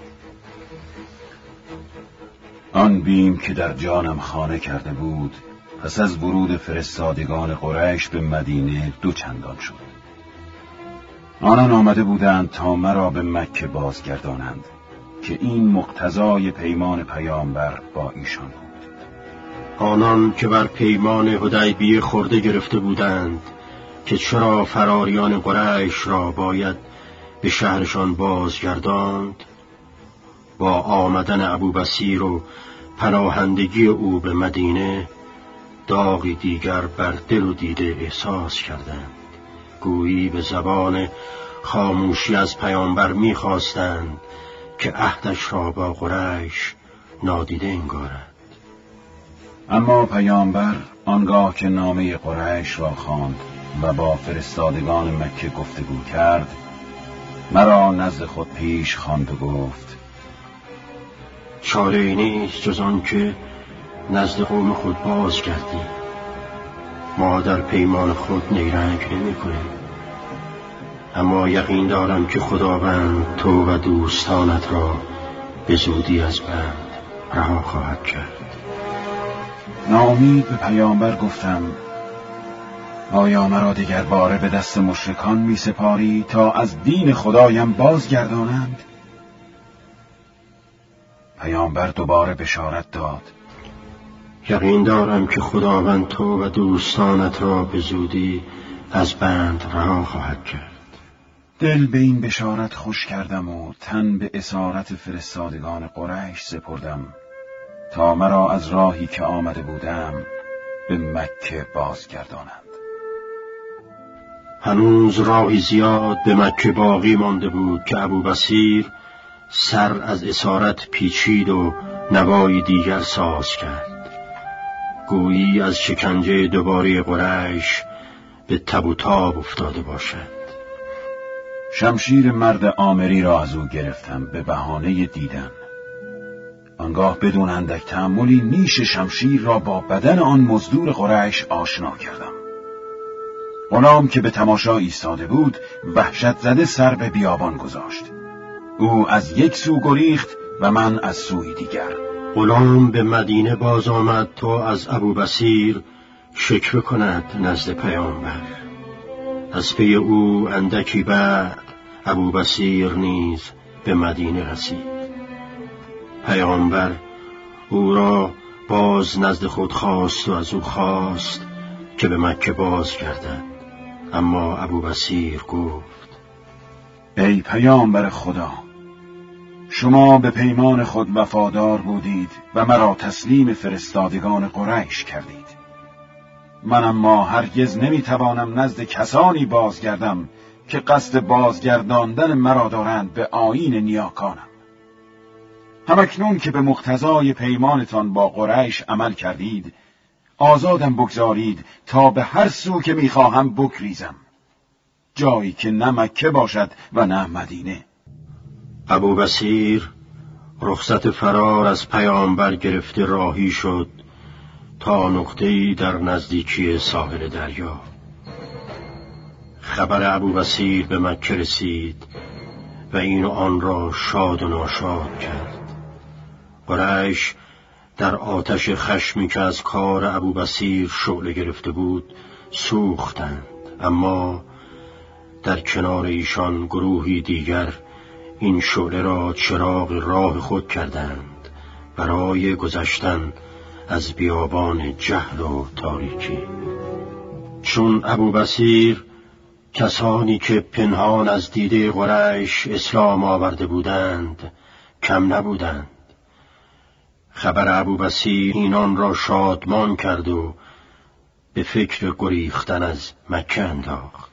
آن بیم که در جانم خانه کرده بود پس از ورود فرستادگان قریش به مدینه دو چندان شد. آنان آمده بودند تا مرا به مکه بازگردانند که این مقتضای پیمان پیامبر با ایشان بود. آنان که بر پیمان حدیبیه خورده گرفته بودند که چرا فراریان قریش را باید به شهرشان بازگرداند، با آمدن ابوبصیر و پناهندگی او به مدینه داغی دیگر بر دل و دیده احساس کردند. گویی به زبان خاموشی از پیامبر می‌خواستند که عهدش را با قریش نادیده انگارد. اما پیامبر آنگاه که نامه قریش را خواند و با فرستادگان مکه گفتگو کرد، مرا نزد خود پیش خواند و گفت: چاره ای نیست جز آن که نزد قوم خود باز گردی. ما در پیمان خود نیرنگ نمی کنیم، اما یقین دارم که خداوند تو و دوستانت را به زودی از بند رها خواهد کرد. ناامید به پیامبر گفتم: آیا مرا دیگر باره به دست مشرکان می سپاری تا از دین خدایم بازگردانند؟ پیامبر دوباره بشارت داد: یقین دارم که خداوند تو و دوستانت را به زودی از بند رها خواهد کرد. دل به این بشارت خوش کردم و تن به اسارت فرستادگان قریش سپردم تا مرا از راهی که آمده بودم به مکه بازگردانند. هنوز راهی زیاد به مکه باقی مانده بود که ابوبصیر سر از اسارت پیچید و نوایی دیگر ساز کرد، گویی از شکنجه دوباره قریش به تب و تاب افتاده باشد. شمشیر مرد عامری را از او گرفتم به بهانه دیدن. آنگاه بدون اندک تأملی نیش شمشیر را با بدن آن مزدور قریش آشنا کردم. غلام که به تماشا ایستاده بود وحشت زده سر به بیابان گذاشت. او از یک سو گریخت و من از سوی دیگر. غلام به مدینه باز آمد تا از ابوبصیر شکوه کند نزد پیامبر. از پی او اندکی بعد ابوبصیر نیز به مدینه رسید. پیامبر او را باز نزد خود خواست و از او خواست که به مکه باز گردد، اما ابوبصیر گفت: ای پیامبر خدا، شما به پیمان خود وفادار بودید و مرا تسلیم فرستادگان قریش کردید. من اما هرگز نمیتوانم نزد کسانی بازگردم که قصد بازگرداندن مرا دارند به آیین نیاکانم. همکنون که به مقتضای پیمانتان با قریش عمل کردید، آزادم بگذارید تا به هر سو که میخواهم بگریزم، جایی که نه مکه باشد و نه مدینه. ابوبصیر رخصت فرار از پیامبر گرفته راهی شد تا نقطه‌ای در نزدیکی ساحل دریا. خبر ابوبصیر به مکه رسید و این و آن را شاد و ناشاد کرد. قریش در آتش خشمی که از کار ابوبصیر شعله گرفته بود سوختند، اما در کنار ایشان گروهی دیگر این شعله را چراغ راه خود کردند برای گذشتن از بیابان جهل و تاریکی. چون ابوبصیر کسانی که پنهان از دیده قریش اسلام آورده بودند کم نبودند، خبر ابوبصیر اینان را شادمان کرد و به فکر گریختن از مکه انداخت.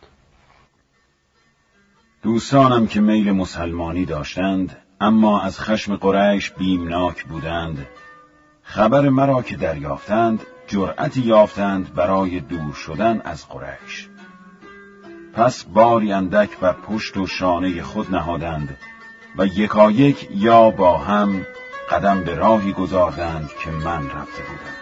دوستانم که میل مسلمانی داشتند اما از خشم قریش بیمناک بودند، خبر مرا که دریافتند جرأتی یافتند برای دور شدن از قریش. پس باری اندک بر پشت و شانه خود نهادند و یکایک یا با هم قدم به راهی گذاردند که من رفته بودم.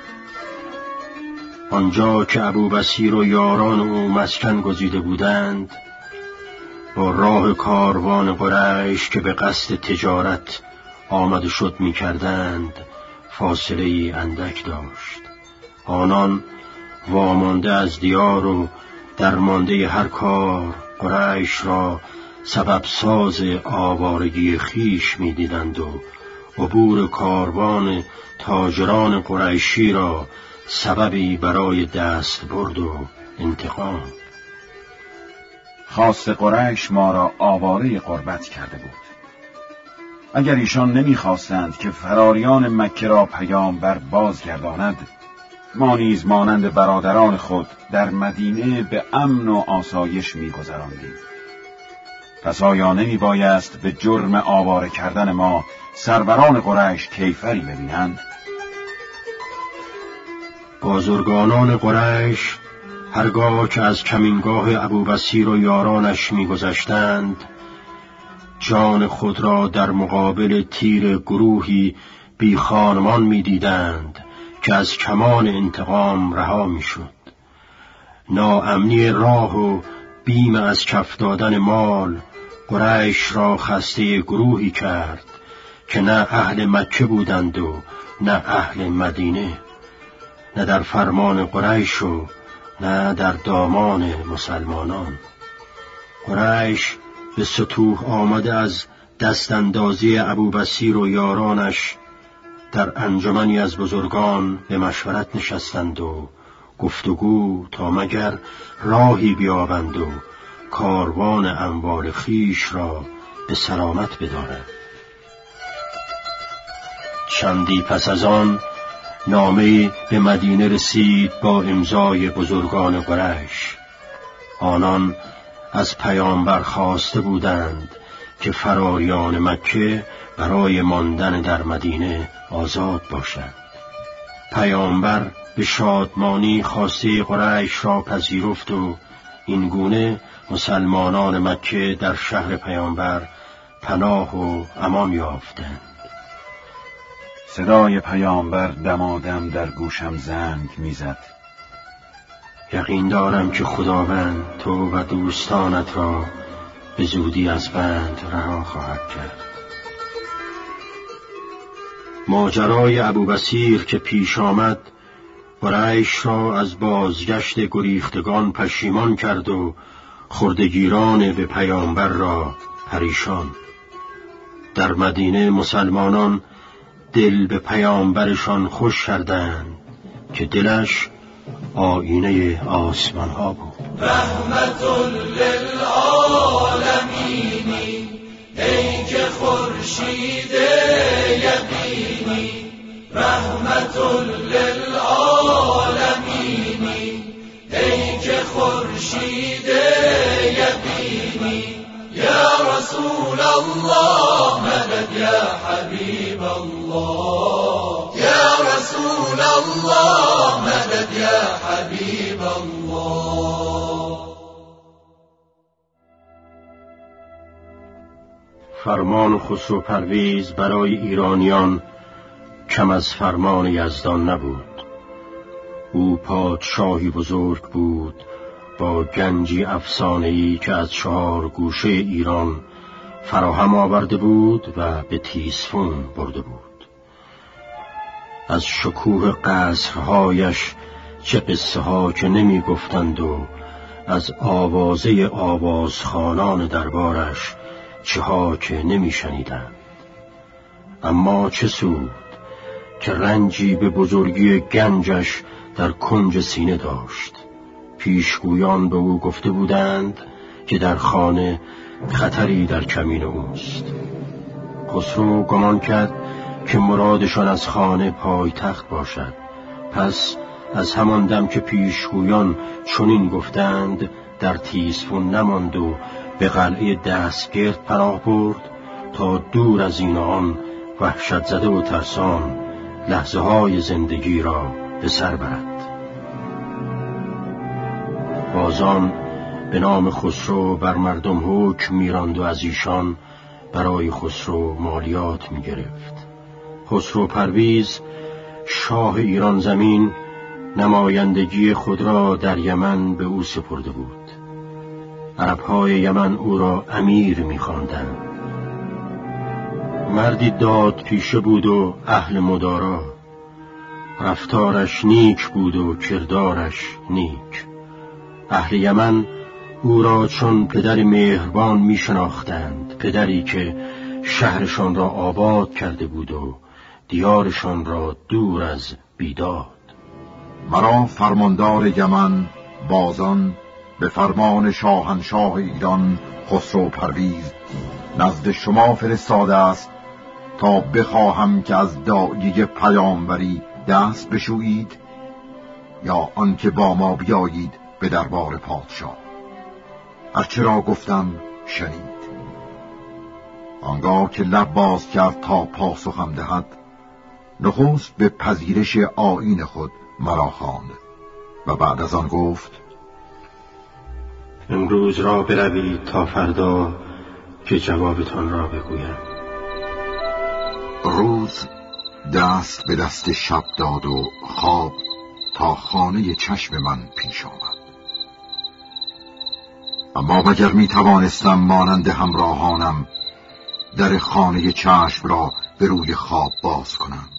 آنجا که ابوبصیر و یاران او مسکن گزیده بودند، با راه کاروان قریش که به قصد تجارت آمد و شد می کردند فاصله ای اندک داشت. آنان وامانده از دیار و درمانده هر کار قریش را سبب ساز آوارگی خیش می دیدند و عبور کاروان تاجران قریشی را سببی برای دست برد و انتقام. خواست قریش ما را آواره غربت کرده بود. اگر ایشان نمی‌خواستند که فراریان مکه را پیامبر بازگرداند، ما نیز مانند برادران خود در مدینه به امن و آسایش می‌گذراندیم. پس آیا نمی‌بایست به جرم آواره کردن ما سروران قریش کیفری ببینند؟ بازرگانان قریش هرگاه که از کمینگاه ابوبصیر و یارانش می‌گذشتند، جان خود را در مقابل تیر گروهی بی خانمان می‌دیدند که از کمان انتقام رها می‌شد. ناامنی راه و بیم از کف دادن مال قریش را خسته گروهی کرد که نه اهل مکه بودند و نه اهل مدینه، نه در فرمان قریش و نه در دامان مسلمانان. قریش به ستوه آمده از دستاندازی ابوبصیر و یارانش در انجمنی از بزرگان به مشورت نشستند و گفتگو تا مگر راهی بیابند و کاروان اموال خیش را به سلامت بدارند. چندی پس از آن نامه به مدینه رسید با امضای بزرگان قریش. آنان از پیامبر خواسته بودند که فراریان مکه برای ماندن در مدینه آزاد باشند. پیامبر به شادمانی خواسته قریش را پذیرفت و این گونه مسلمانان مکه در شهر پیامبر پناه و امان یافتند. صدای پیامبر دمادم در گوشم زنگ میزد. یقین دارم که خداوند تو و دوستانت را به زودی از بند رها خواهد کرد. ماجرای ابوبصیر که پیش آمد قریش را از بازگشت گریختگان پشیمان کرد و خردگیران به پیامبر را پریشان. در مدینه مسلمانان دل به پیامبرشان خوش کردند که دلش آینه آسمان ها بود. رحمت للعالمین ای که خورشید یقینی، رحمت للعالمین ای که خورشید یقینی، یا رسول الله مدد یا حبیب الله، یا رسول الله مدد یا حبیب الله. فرمان خسرو پرویز برای ایرانیان کم از فرمان یزدان نبود. او پادشاهی بزرگ بود با گنجی افسانه‌ای که از چهار گوشه ایران فراهم آورده بود و به تیزفون برده بود. از شکوه قصرهایش چه قصه ها که نمی گفتند و از آوازه آوازخوانان دربارش چه ها که نمی شنیدند. اما چه سود که رنجی به بزرگی گنجش در کنج سینه داشت. پیشگویان به او گفته بودند که در خانه خطری در کمین اوست. خسرو گمان کرد که مرادشان از خانه پایتخت باشد. پس از همان دم که پیشگویان چنین گفتند در تیزفون نماند و به قلعه دستگرد پناه برد تا دور از این آن وحشت زده و ترسان لحظه های زندگی را به سر برد. بازان به نام خسرو بر مردم حکم می‌راند و از ایشان برای خسرو مالیات می‌گرفت. خسرو پرویز شاه ایران زمین نمایندگی خود را در یمن به او سپرده بود. عرب‌های یمن او را امیر می‌خواندند. مردی داد پیشه بود و اهل مدارا، رفتارش نیک بود و کردارش نیک. اهل یمن او را چون پدر مهربان می شناختند، پدری که شهرشان را آباد کرده بود و دیارشان را دور از بیداد. مرا فرماندار یمن بازان به فرمان شاهنشاه ایران خسرو پرویز نزد شما فرستاده است تا بخواهم که از داعیه پیامبری دست بشویید یا آنکه با ما بیایید به دربار پادشاه. هرچه را گفتم شنید. آنگاه که لب باز کرد تا پاسخم دهد، نخست به پذیرش آیین خود مرا خواند و بعد از آن گفت: امروز را بروید تا فردا که جوابتان را بگویم. روز دست به دست شب داد و خواب تا خانه چشم من پیش آمد. اما مگر می توانستم مانند همراهانم در خانه چشم را به روی خواب باز کنم؟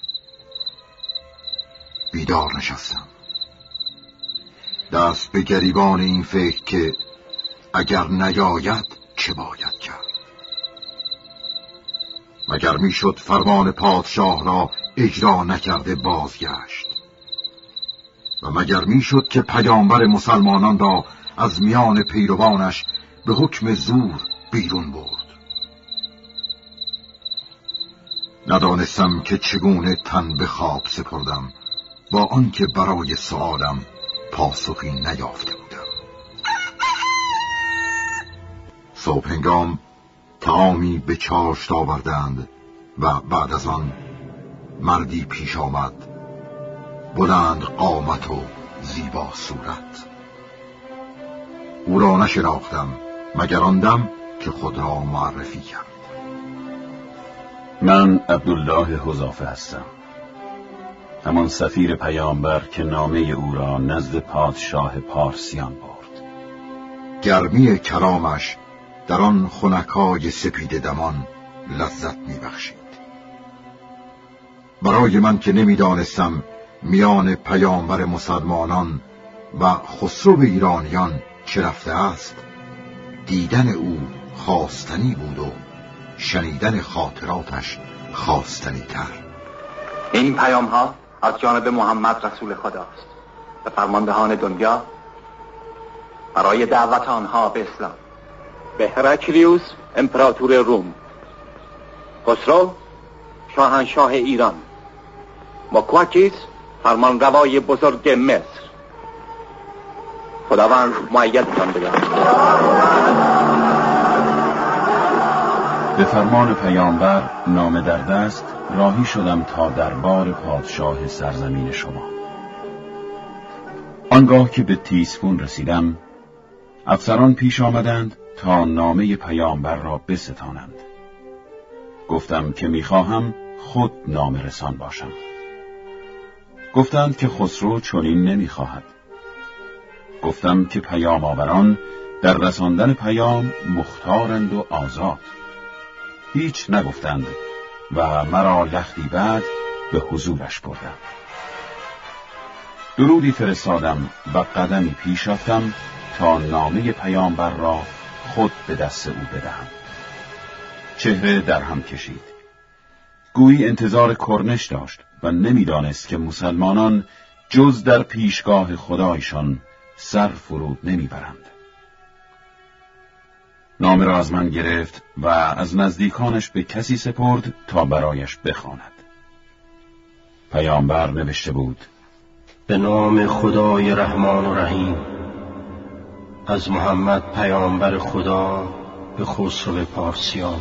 بیدار نشستم، دست به گریبان این فکر که اگر نیاید چه باید کرد. مگر میشد فرمان پادشاه را اجرا نکرده بازگشت؟ و مگر میشد که پیامبر مسلمانان را از میان پیروانش به حکم زور بیرون برد؟ ندانستم که چگونه تن به خواب سپردم، با آنکه برای سؤالم پاسخی نیافته بودم. صبح هنگام طعامی به چاشت آوردند و بعد از آن مردی پیش آمد، بلند قامت و زیبا صورت. او را نشناختم مگر آن دم که خود را معرفی کرد. من عبدالله حذافه هستم، همان سفیر پیامبر که نامه او را نزد پادشاه پارسیان برد. گرمی کلامش در آن خنکای سپید دمان لذت می‌بخشید. برای من که نمی‌دانستم میان پیامبر مسلمانان و خسرو ایرانیان چه رفته است، دیدن او خواستنی بود و شنیدن خاطراتش خواستنی تر. این پیام ها از جانب محمد رسول خداست به فرماندهان دنیا برای دعوت آنها به اسلام. به هرکلیوس امپراتور روم، خسرو شاهنشاه ایران، مکواکیس فرمان روای بزرگ مصر. خداوند مؤیدتان بدهد. به فرمان پیامبر نامه در دست راهی شدم تا دربار پادشاه سرزمین شما. آنگاه که به تیسفون رسیدم، افسران پیش آمدند تا نامه پیامبر را بستانند. گفتم که میخواهم خود نامه رسان باشم. گفتند که خسرو چنین نمیخواهد. گفتم که پیام آوران در رساندن پیام مختارند و آزاد. هیچ نگفتند و مرا لختی بعد به حضورش بردم. درودی فرستادم و قدمی پیش رفتم تا نامه پیامبر را خود به دست او بدهم. چهره در هم کشید، گویی انتظار کرنش داشت و نمیدانست که مسلمانان جز در پیشگاه خدایشان سر فرود نمیبرند. نامه را از من گرفت و از نزدیکانش به کسی سپرد تا برایش بخواند. پیامبر نوشته بود: به نام خدای رحمان و رحیم، از محمد پیامبر خدا به خسرو پارسیان.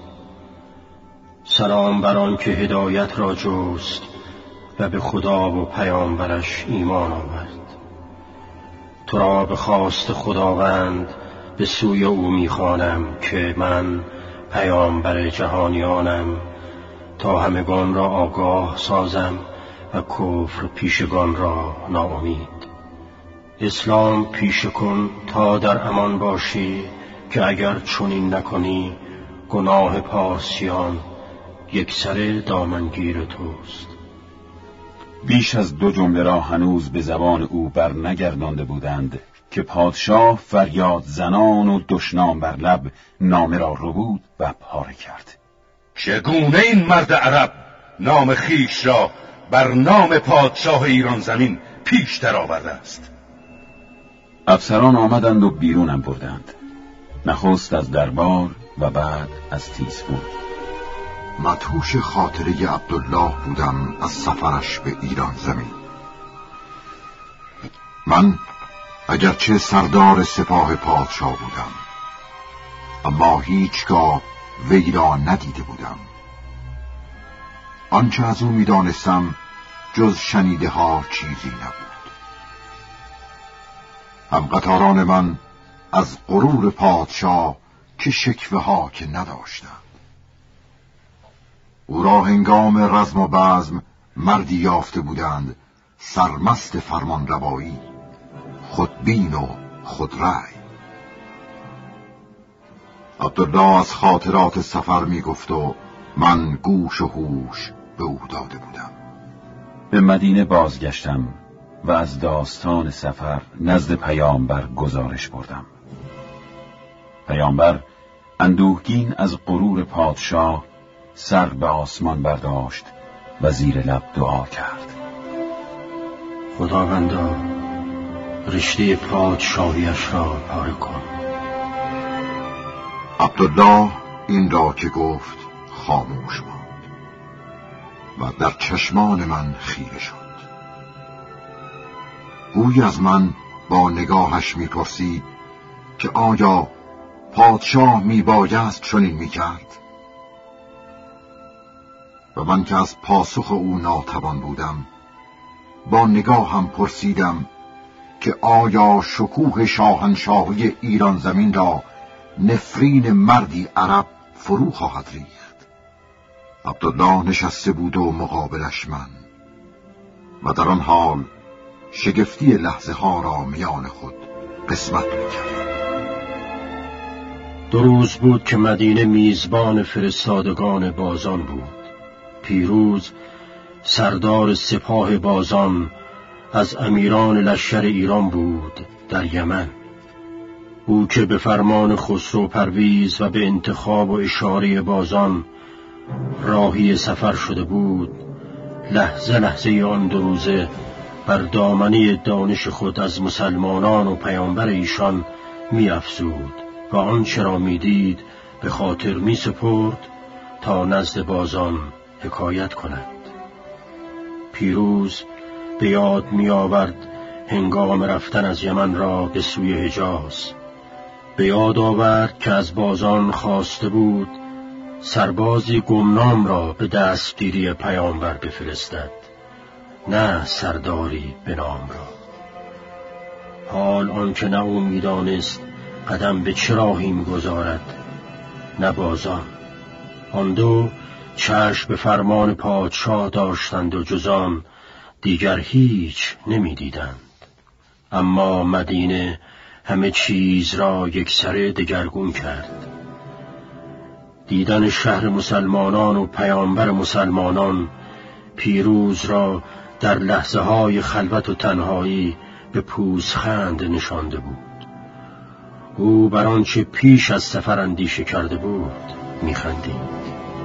سلام بر آن که هدایت را جست و به خدا و پیامبرش ایمان آورد. تو را به خواست خداوند به سوی او میخوانم که من پیامبر جهانیانم، تا همگان را آگاه سازم و کفر پیشگان را ناامید. اسلام پیشه کن تا در امان باشی، که اگر چنین نکنی گناه پارسیان یک سر دامنگیر توست. بیش از دو جمله را هنوز به زبان او بر نگردانده بودند که پادشاه فریاد زنان و دشنام بر لب نامه را ربود و پاره کرد. چگونه این مرد عرب نام خیش را بر نام پادشاه ایران زمین پیش در آورده است؟ افسران آمدند و بیرونم بردند، نخست از دربار و بعد از تیسفون. مدهوش خاطره عبدالله بودم از سفرش به ایران زمین. من اگرچه سردار سپاه پادشاه بودم، اما هیچگاه وی را ندیده بودم. آنچه از او می‌دانستم جز شنیده ها چیزی نبود. همقطاران من از غرور پادشاه که شکوه ها که نداشتند. او را هنگام رزم و بزم مردی یافته بودند، سرمست فرمان روایی، خودبین و خودرأی. عبدالله از خاطرات سفر می گفت و من گوش و هوش به او داده بودم. به مدینه بازگشتم و از داستان سفر نزد پیامبر گزارش بردم. پیامبر اندوهگین از غرور پادشاه سر به آسمان برداشت و زیر لب دعا کرد: خداوندا رشته پادشاهیش را پاره کن. عبدالله این را که گفت خاموش ماند و در چشمان من خیره شد. گویی از من با نگاهش می‌پرسید که آیا پادشاه میبایست چنین میکرد؟ و من که از پاسخ او ناتوان بودم، با نگاهم پرسیدم که آیا شکوه شاهنشاهی ایران زمین را نفرین مردی عرب فرو خواهد ریخت؟ عبدالله نشسته بود و مقابلش من، و در آن حال شگفتی لحظه ها را میان خود قسمت میکرد. دو روز بود که مدینه میزبان فرستادگان بازان بود. پیروز سردار سپاه بازان از امیران لشکر ایران بود در یمن. او که به فرمان خسرو پرویز و به انتخاب و اشاره بازان راهی سفر شده بود، لحظه لحظه آن دو روزه بر دامنه دانش خود از مسلمانان و پیامبر ایشان می افزود و آنچه را می دید به خاطر می سپرد تا نزد بازان حکایت کند. پیروز به یاد می آورد هنگام رفتن از یمن را به سوی حجاز. به یاد آورد که از بازان خواسته بود سربازی گمنام را به دستگیری پیامبر بفرستد، نه سرداری به نام را. حال آنکه نه او می‌دانست قدم به چه راهی می‌گذارد نه بازان. آن دو چشم به فرمان پادشاه داشتند و جزان دیگر هیچ نمی‌دیدند. اما مدینه همه چیز را یکسره دگرگون کرد. دیدن شهر مسلمانان و پیامبر مسلمانان پیروز را در لحظه های خلوت و تنهایی به پوزخند نشانده بود. او بر آنچه پیش از سفر اندیشه کرده بود می‌خندید.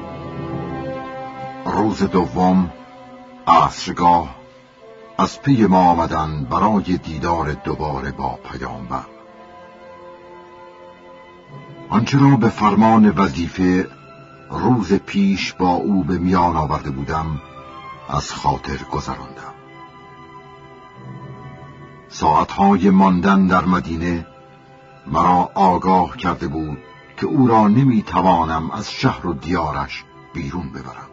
روز دوم عصرگاه از پی ما آمدن برای دیدار دوباره با پیامبر. آنچه را به فرمان وظیفه روز پیش با او به میان آورده بودم از خاطر گذراندم. ساعتهای ماندن در مدینه مرا آگاه کرده بود که او را نمی توانم از شهر و دیارش بیرون ببرم.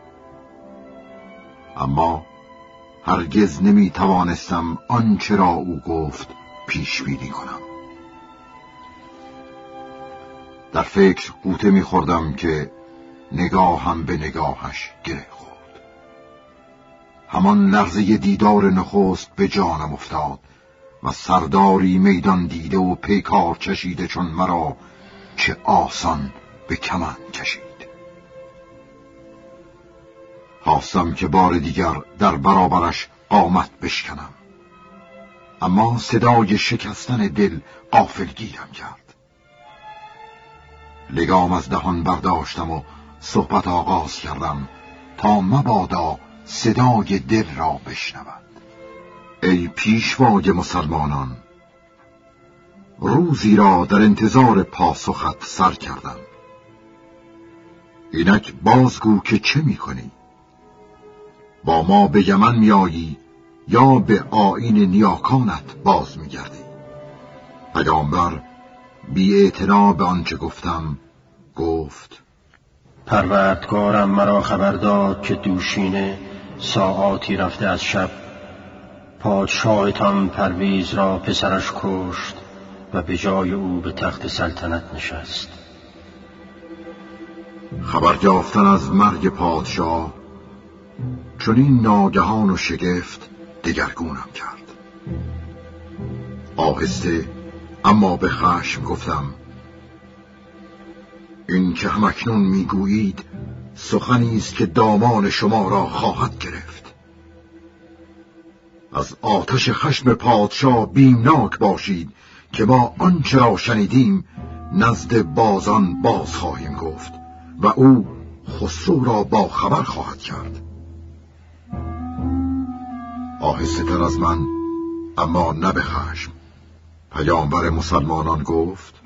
اما هرگز نمی توانستم آنچه را او گفت پیش بینی کنم. در فکر غوطه می خوردم که نگاهم به نگاهش گره خورد. همان لحظه دیدار نخست به جانم افتاد و سرداری میدان دیده و پیکار چشیده چون مرا چه آسان به کمند کشید. خواستم که بار دیگر در برابرش قامت بشکنم، اما صدای شکستن دل غافلگیرم کرد. لگام از دهان برداشتم و صحبت آغاز کردم تا مبادا صدای دل را بشنود. ای پیشوای مسلمانان، روزی را در انتظار پاسخت سر کردم. اینک بازگو که چه می کنی؟ با ما به یمن می آیی یا به آیین نیاکانت باز می گردی؟ پیامبر بی اعتنا به آنچه گفتم گفت: پروردگارم مرا خبر داد که دوشینه ساعاتی رفته از شب پادشاهتان پرویز را پسرش کشت و به جای او به تخت سلطنت نشست. خبر یافتن از مرگ پادشاه چون این ناگهان و شگفت دگرگونم کرد. آهسته اما به خشم گفتم: این که همکنون میگویید سخنی است که دامان شما را خواهد گرفت. از آتش خشم پادشاه بیمناک باشید که ما آنچه را شنیدیم نزد بازان باز خواهیم گفت و او خسرو را با خبر خواهد کرد. آهسته تر از من اما نه به خشم پیامبر مسلمانان گفت: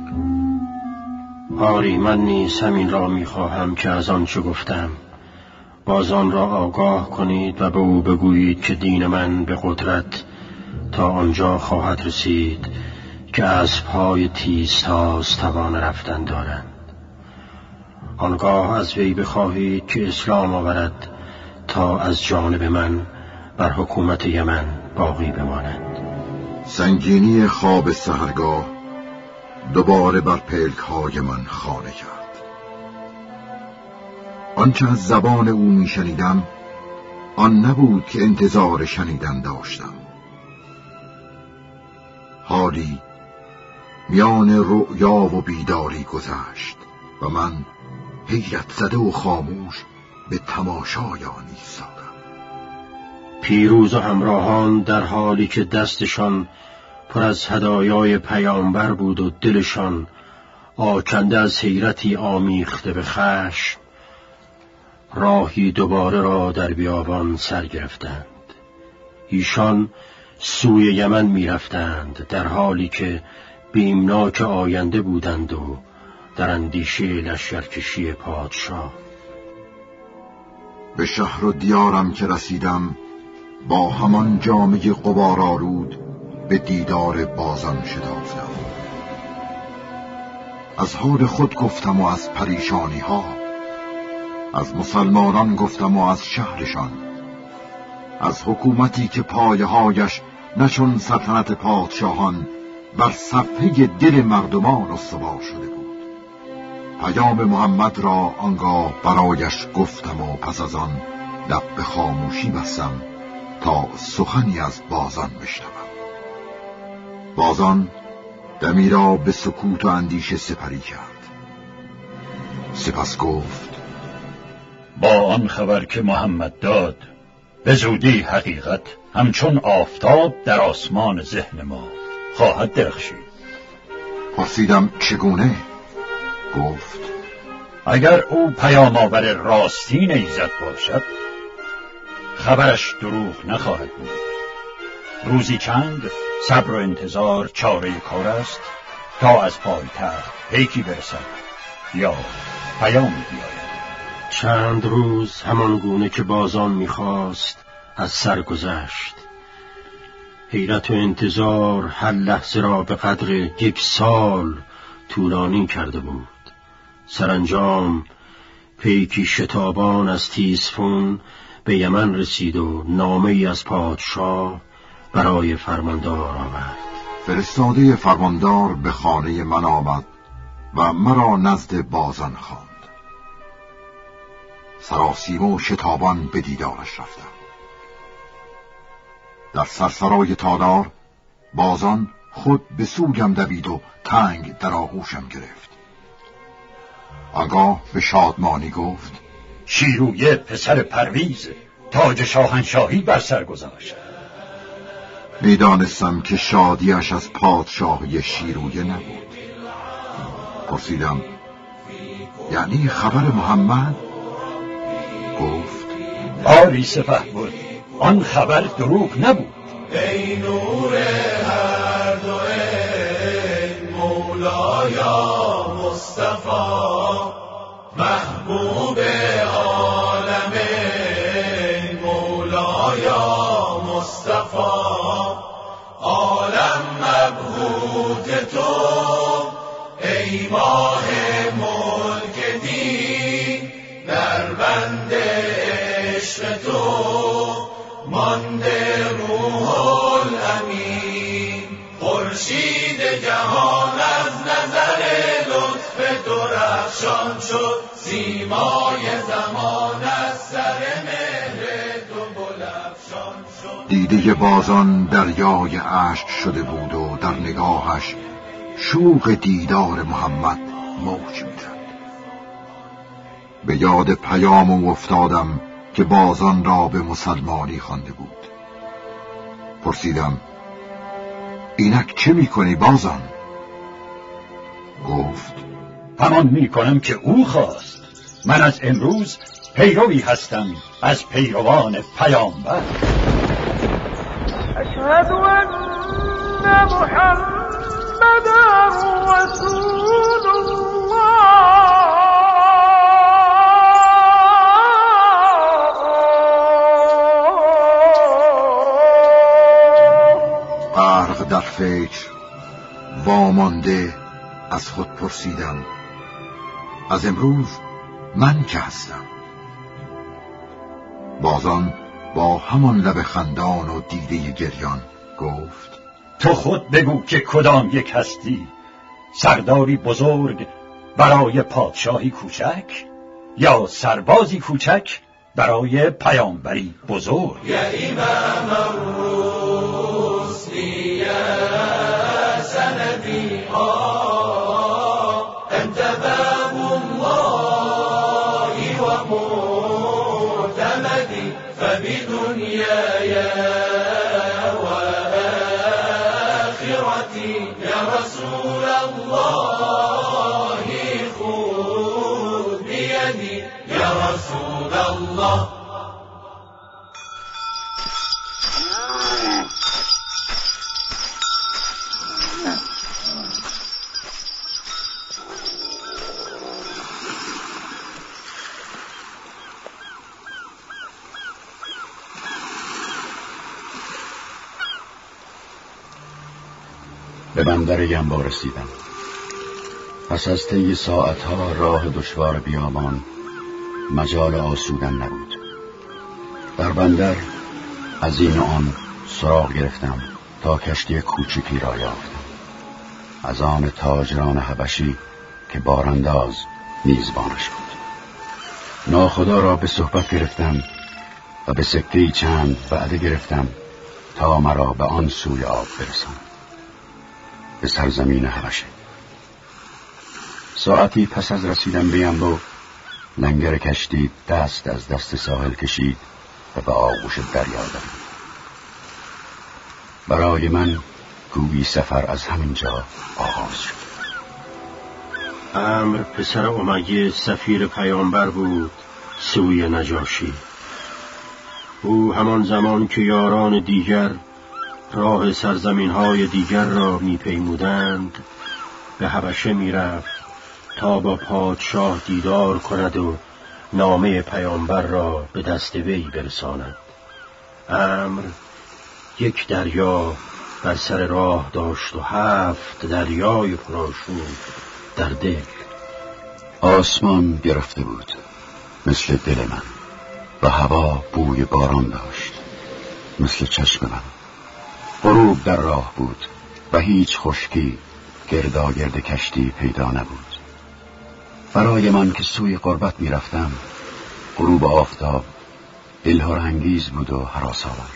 آری، من نیز همین را میخواهم که از آنچه گفتم بازان را آگاه کنید و به او بگویید که دین من به قدرت تا آنجا خواهد رسید که از پای تیزتاز توان رفتن دارند. آنگاه از وی بخواهید که اسلام آورد تا از جانب من بر حکومت یمن باقی بماند. سنگینی خواب سحرگاه دوباره بر پلک های من خانه کرد. آنچه از زبان او می شنیدم آن نبود که انتظار شنیدن داشتم. حالی میان رؤیا و بیداری گذشت و من حیرت زده و خاموش به تماشای آن ایستادم. پیروز و همراهان در حالی که دستشان پر از هدایای پیامبر بود و دلشان آکنده از حیرتی آمیخته به خشم، راهی دوباره را در بیابان سر گرفتند. ایشان سوی یمن می رفتند در حالی که بیمناک آینده بودند و در اندیشه لشکرکشی پادشاه. به شهر و دیارم که رسیدم با همان جامه غبارآلود به دیدار بازان شتافتم. از حال خود گفتم و از پریشانی ها، از مسلمانان گفتم و از شهرشان، از حکومتی که پایه هایش نچون سلطنت پادشاهان بر صفحه دل مردمان استوار شده بود. پیام محمد را آنگاه برایش گفتم و پس از آن لب به خاموشی بستم تا سخنی از بازان بشنوم. بازان دمی را به سکوت و اندیشه سپری کرد. سپس گفت: با آن خبر که محمد داد به زودی حقیقت همچون آفتاب در آسمان ذهن ما خواهد درخشید. پرسیدم چگونه؟ گفت: اگر او پیام آور راستین ایزد باشد خبرش دروغ نخواهد بود. روزی چند صبر و انتظار چاره کار است تا از پایتخت پیکی برسد یا پیامی بیاید. چند روز همان گونه که بازان میخواست از سر گذشت. حیرت و انتظار هر لحظه را به قدر یک سال طولانی کرده بود. سرانجام پیکی شتابان از تیزفون به یمن رسید و نامه ای از پادشاه برای فرماندار آورد. فرستاده فرماندار به خانه من آمد و مرا نزد بازان خواند. سراسیمه و شتابان به دیدارش رفتم. در سرسرای تالار بازان خود به سویم دوید و تنگ در آغوشم گرفت. آنگاه به شادمانی گفت: شیرویه پسر پرویز تاج شاهنشاهی بر سر گذاشت. میدانستم که شادیش از پادشاهی شیرویه نبود. پرسیدم: یعنی خبر محمد؟ گفت: آری سپهبد، آن خبر دروغ نبود. ای نور هر دو ای مولایا مصطفی محبوب عالم مولایا مصطفی عالم مبهوت تو ای ماه ملک دین در بند عشق تو مانده روح الامین خورشید جهان از نظر لطف درخشان شد، سیمای زمان از سر مهر تو گلفشان شد. دیده بازان دریای اشک شده بود و در نگاهش شوق دیدار محمد موج می‌زد. به یاد پیام او افتادم که بازان را به مسلمانی خوانده بود. پرسیدم اینک چه میکنی بازان؟ گفت همان میکنم که او خواست. من از امروز پیروی هستم از پیروان پیامبر. اشهد ان محمد رسول الله. غرق در فکر وامانده از خود پرسیدم از امروز من که هستم؟ بازان با همان لب خندان و دیده گریان گفت تو خود بگو که کدام یک هستی، سرداری بزرگ برای پادشاهی کوچک یا سربازی کوچک برای پیامبری بزرگ؟ یا امام الرسل یا سندی انت باب الله و معتمدی فبدنیای و آخرتی یا رسول الله خذ بیدی یا رسول الله. به بندر ینبا رسیدم. پس از طی ساعتها راه دشوار بیابان مجال آسودن نبود. در بندر از این و آن سراغ گرفتم تا کشتی کوچکی را یافتم، از آن تاجران حبشی که بارانداز میزبانش بود. ناخدا را به صحبت گرفتم و به سکه‌ای چند وعده گرفتم تا مرا به آن سوی آب برساند، به سرزمین حبشه. ساعتی پس از رسیدن به ینبو لنگر کشتی دست از دست ساحل کشید و به آغوش دریا دوید. برای من گویی سفر از همینجا آغاز شد. عمرو پسر امیه سفیر پیامبر بود سوی نجاشی. او همان زمان که یاران دیگر راه سرزمین‌های دیگر را می‌پیمودند به حبشه می‌رفت تا با پادشاه دیدار کند و نامه پیامبر را به دست وی برساند. عمرو یک دریا بر سر راه داشت و هفت دریای پرآشوب در دل. آسمان گرفته بود مثل دل من و هوا بوی باران داشت مثل چشم من. غروب در راه بود و هیچ خشکی گرداگرد کشتی پیدا نبود. برای من که سوی غربت می رفتم غروب آفتاب دلهره انگیز بود و هراس‌آور.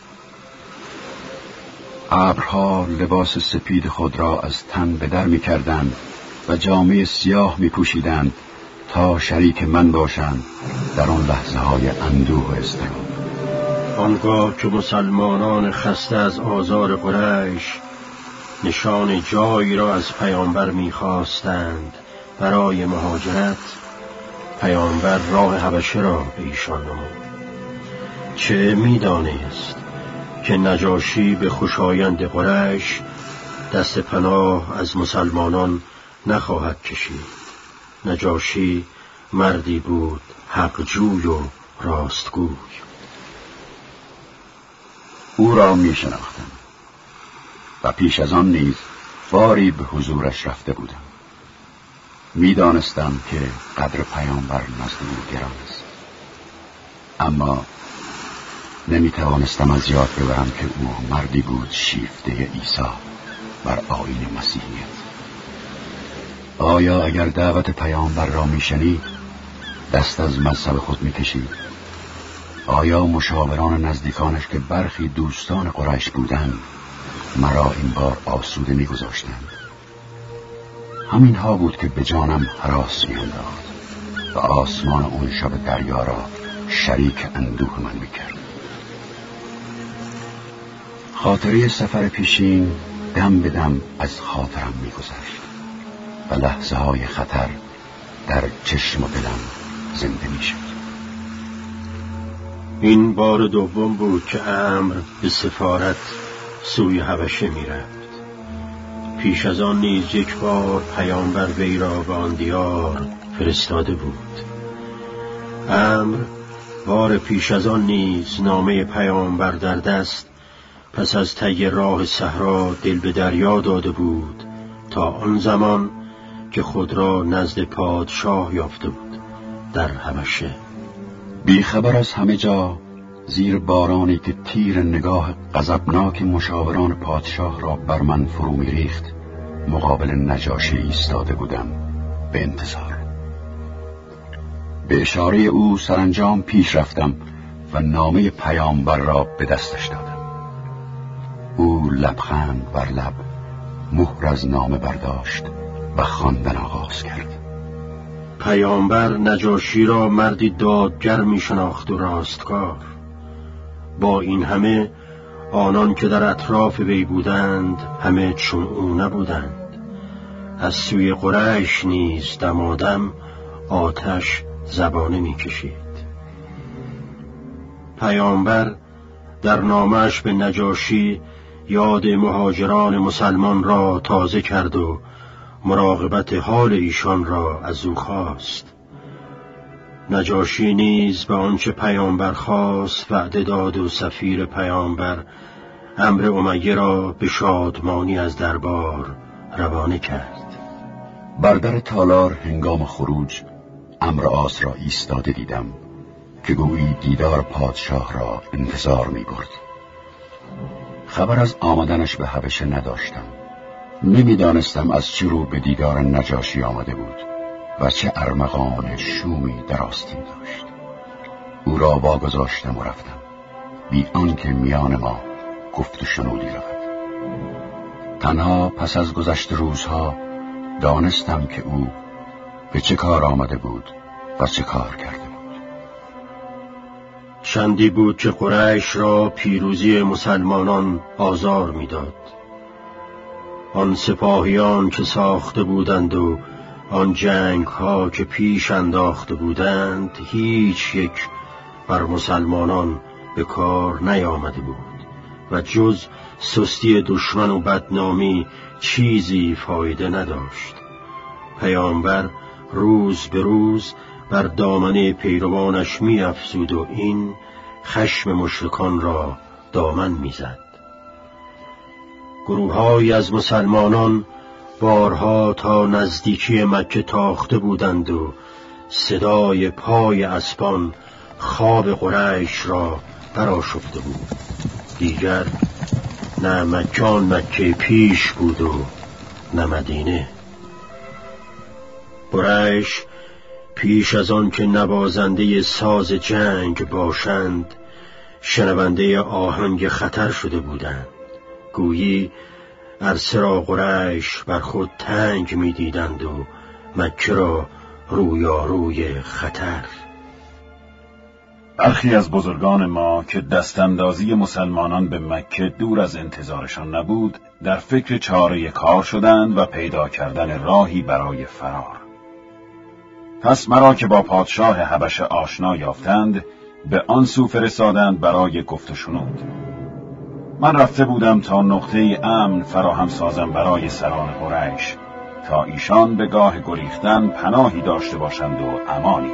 ابرها لباس سپید خود را از تن به در می کردند و جامه سیاه می پوشیدند تا شریک من باشند در آن لحظه های اندوه و اضطراب. آنگاه که مسلمانان خسته از آزار قریش نشان جایی را از پیامبر می‌خواستند برای مهاجرت، پیامبر راه حبشه را به ایشان نمود. چه می‌دانست که نجاشی به خوشایند قریش دست پناه از مسلمانان نخواهد کشید. نجاشی مردی بود حقجوی و راستگوی. او را می شناختم و پیش از آن نیز باری به حضورش رفته بودم. می دانستم که قدر پیامبر نزد او گران است، اما نمی توانستم از یاد ببرم که او مردی بود شیفته عیسی بر آیین مسیحیت. آیا اگر دعوت پیامبر را میشنید دست از مذهب خود میکشید؟ آیا مشاوران نزدیکانش که برخی دوستان قریش بودند مرا این بار آسوده میگذاشتند؟ همین ها بود که به جانم هراس میانداخت و آسمان اون شب دریا را شریک اندوه من میکرد. خاطره سفر پیشین دم به دم از خاطرم میگذشت و لحظه های خطر در چشم و دلم زنده میشد. این بار دوم بود که عمرو به سفارت سوی حبشه میرفت. پیش از آن نیز یک بار پیامبر وی را به آن دیار فرستاده بود. عمرو بار پیش از آن نیز نامه پیامبر در دست پس از طی راه صحرا دل به دریا داده بود تا آن زمان که خود را نزد پادشاه یافته بود در حبشه. بیخبر از همه جا زیر بارانی که تیر نگاه غضبناک مشاوران پادشاه را بر من فرو می‌ریخت مقابل نجاشی ایستاده بودم به انتظار. به اشاره او سرانجام پیش رفتم و نامه پیامبر را به دستش دادم. او لبخند بر لب مهر از نامه برداشت و خواندن آغاز کرد. پیامبر نجاشی را مردی دادگر می شناخت و راستکار. با این همه آنان که در اطراف وی بودند همه چون او نبودند. از سوی قریش نیز دمادم آتش زبانه می کشید. پیامبر در نامش به نجاشی یاد مهاجران مسلمان را تازه کرد و مراقبت حال ایشان را از او خواست. نجاشی نیز به آنچه پیامبر خواست وعده داد و سفیر پیامبر عمرو امیه را به شادمانی از دربار روانه کرد. بر در تالار هنگام خروج عمرو عاص را ایستاده دیدم که گویی دیدار پادشاه را انتظار می برد. خبر از آمدنش به حبشه نداشتم. نمیدانستم از چه رو به دیدار نجاشی آمده بود و چه ارمغان شومی در آستین داشت. او را واگذاشتم و رفتم بی آنکه میان ما گفت و شنودی رود. تنها پس از گذشت روزها دانستم که او به چه کار آمده بود و چه کار کرده بود. چندی بود که قریش را پیروزی مسلمانان آزار میداد. آن سپاهیان که ساخته بودند و آن جنگ ها که پیش انداخته بودند هیچ یک بر مسلمانان به کار نیامده بود و جز سستی دشمن و بدنامی چیزی فایده نداشت. پیامبر روز به روز بر دامنه پیروانش می افزود و این خشم مشرکان را دامن می زد. گروه‌هایی از مسلمانان بارها تا نزدیکی مکه تاخته بودند و صدای پای اسبان خواب قریش را برآشفته بود. دیگر نه مکان مکه پیش بود و نه مدینه. قریش پیش از آن که نوازنده ساز جنگ باشند شنونده آهنگ خطر شده بودند. گویی عرصه را قریش بر خود تنگ می دیدند و مکه را رویاروی خطر. برخی از بزرگان ما که دستاندازی مسلمانان به مکه دور از انتظارشان نبود در فکر چاره کار شدند و پیدا کردن راهی برای فرار. پس مرا که با پادشاه حبشه آشنا یافتند به آن سو فرستادند برای گفت و شنود. من رفته بودم تا نقطه امن فراهم سازم برای سران قریش تا ایشان به گاه گریختن پناهی داشته باشند و امانی.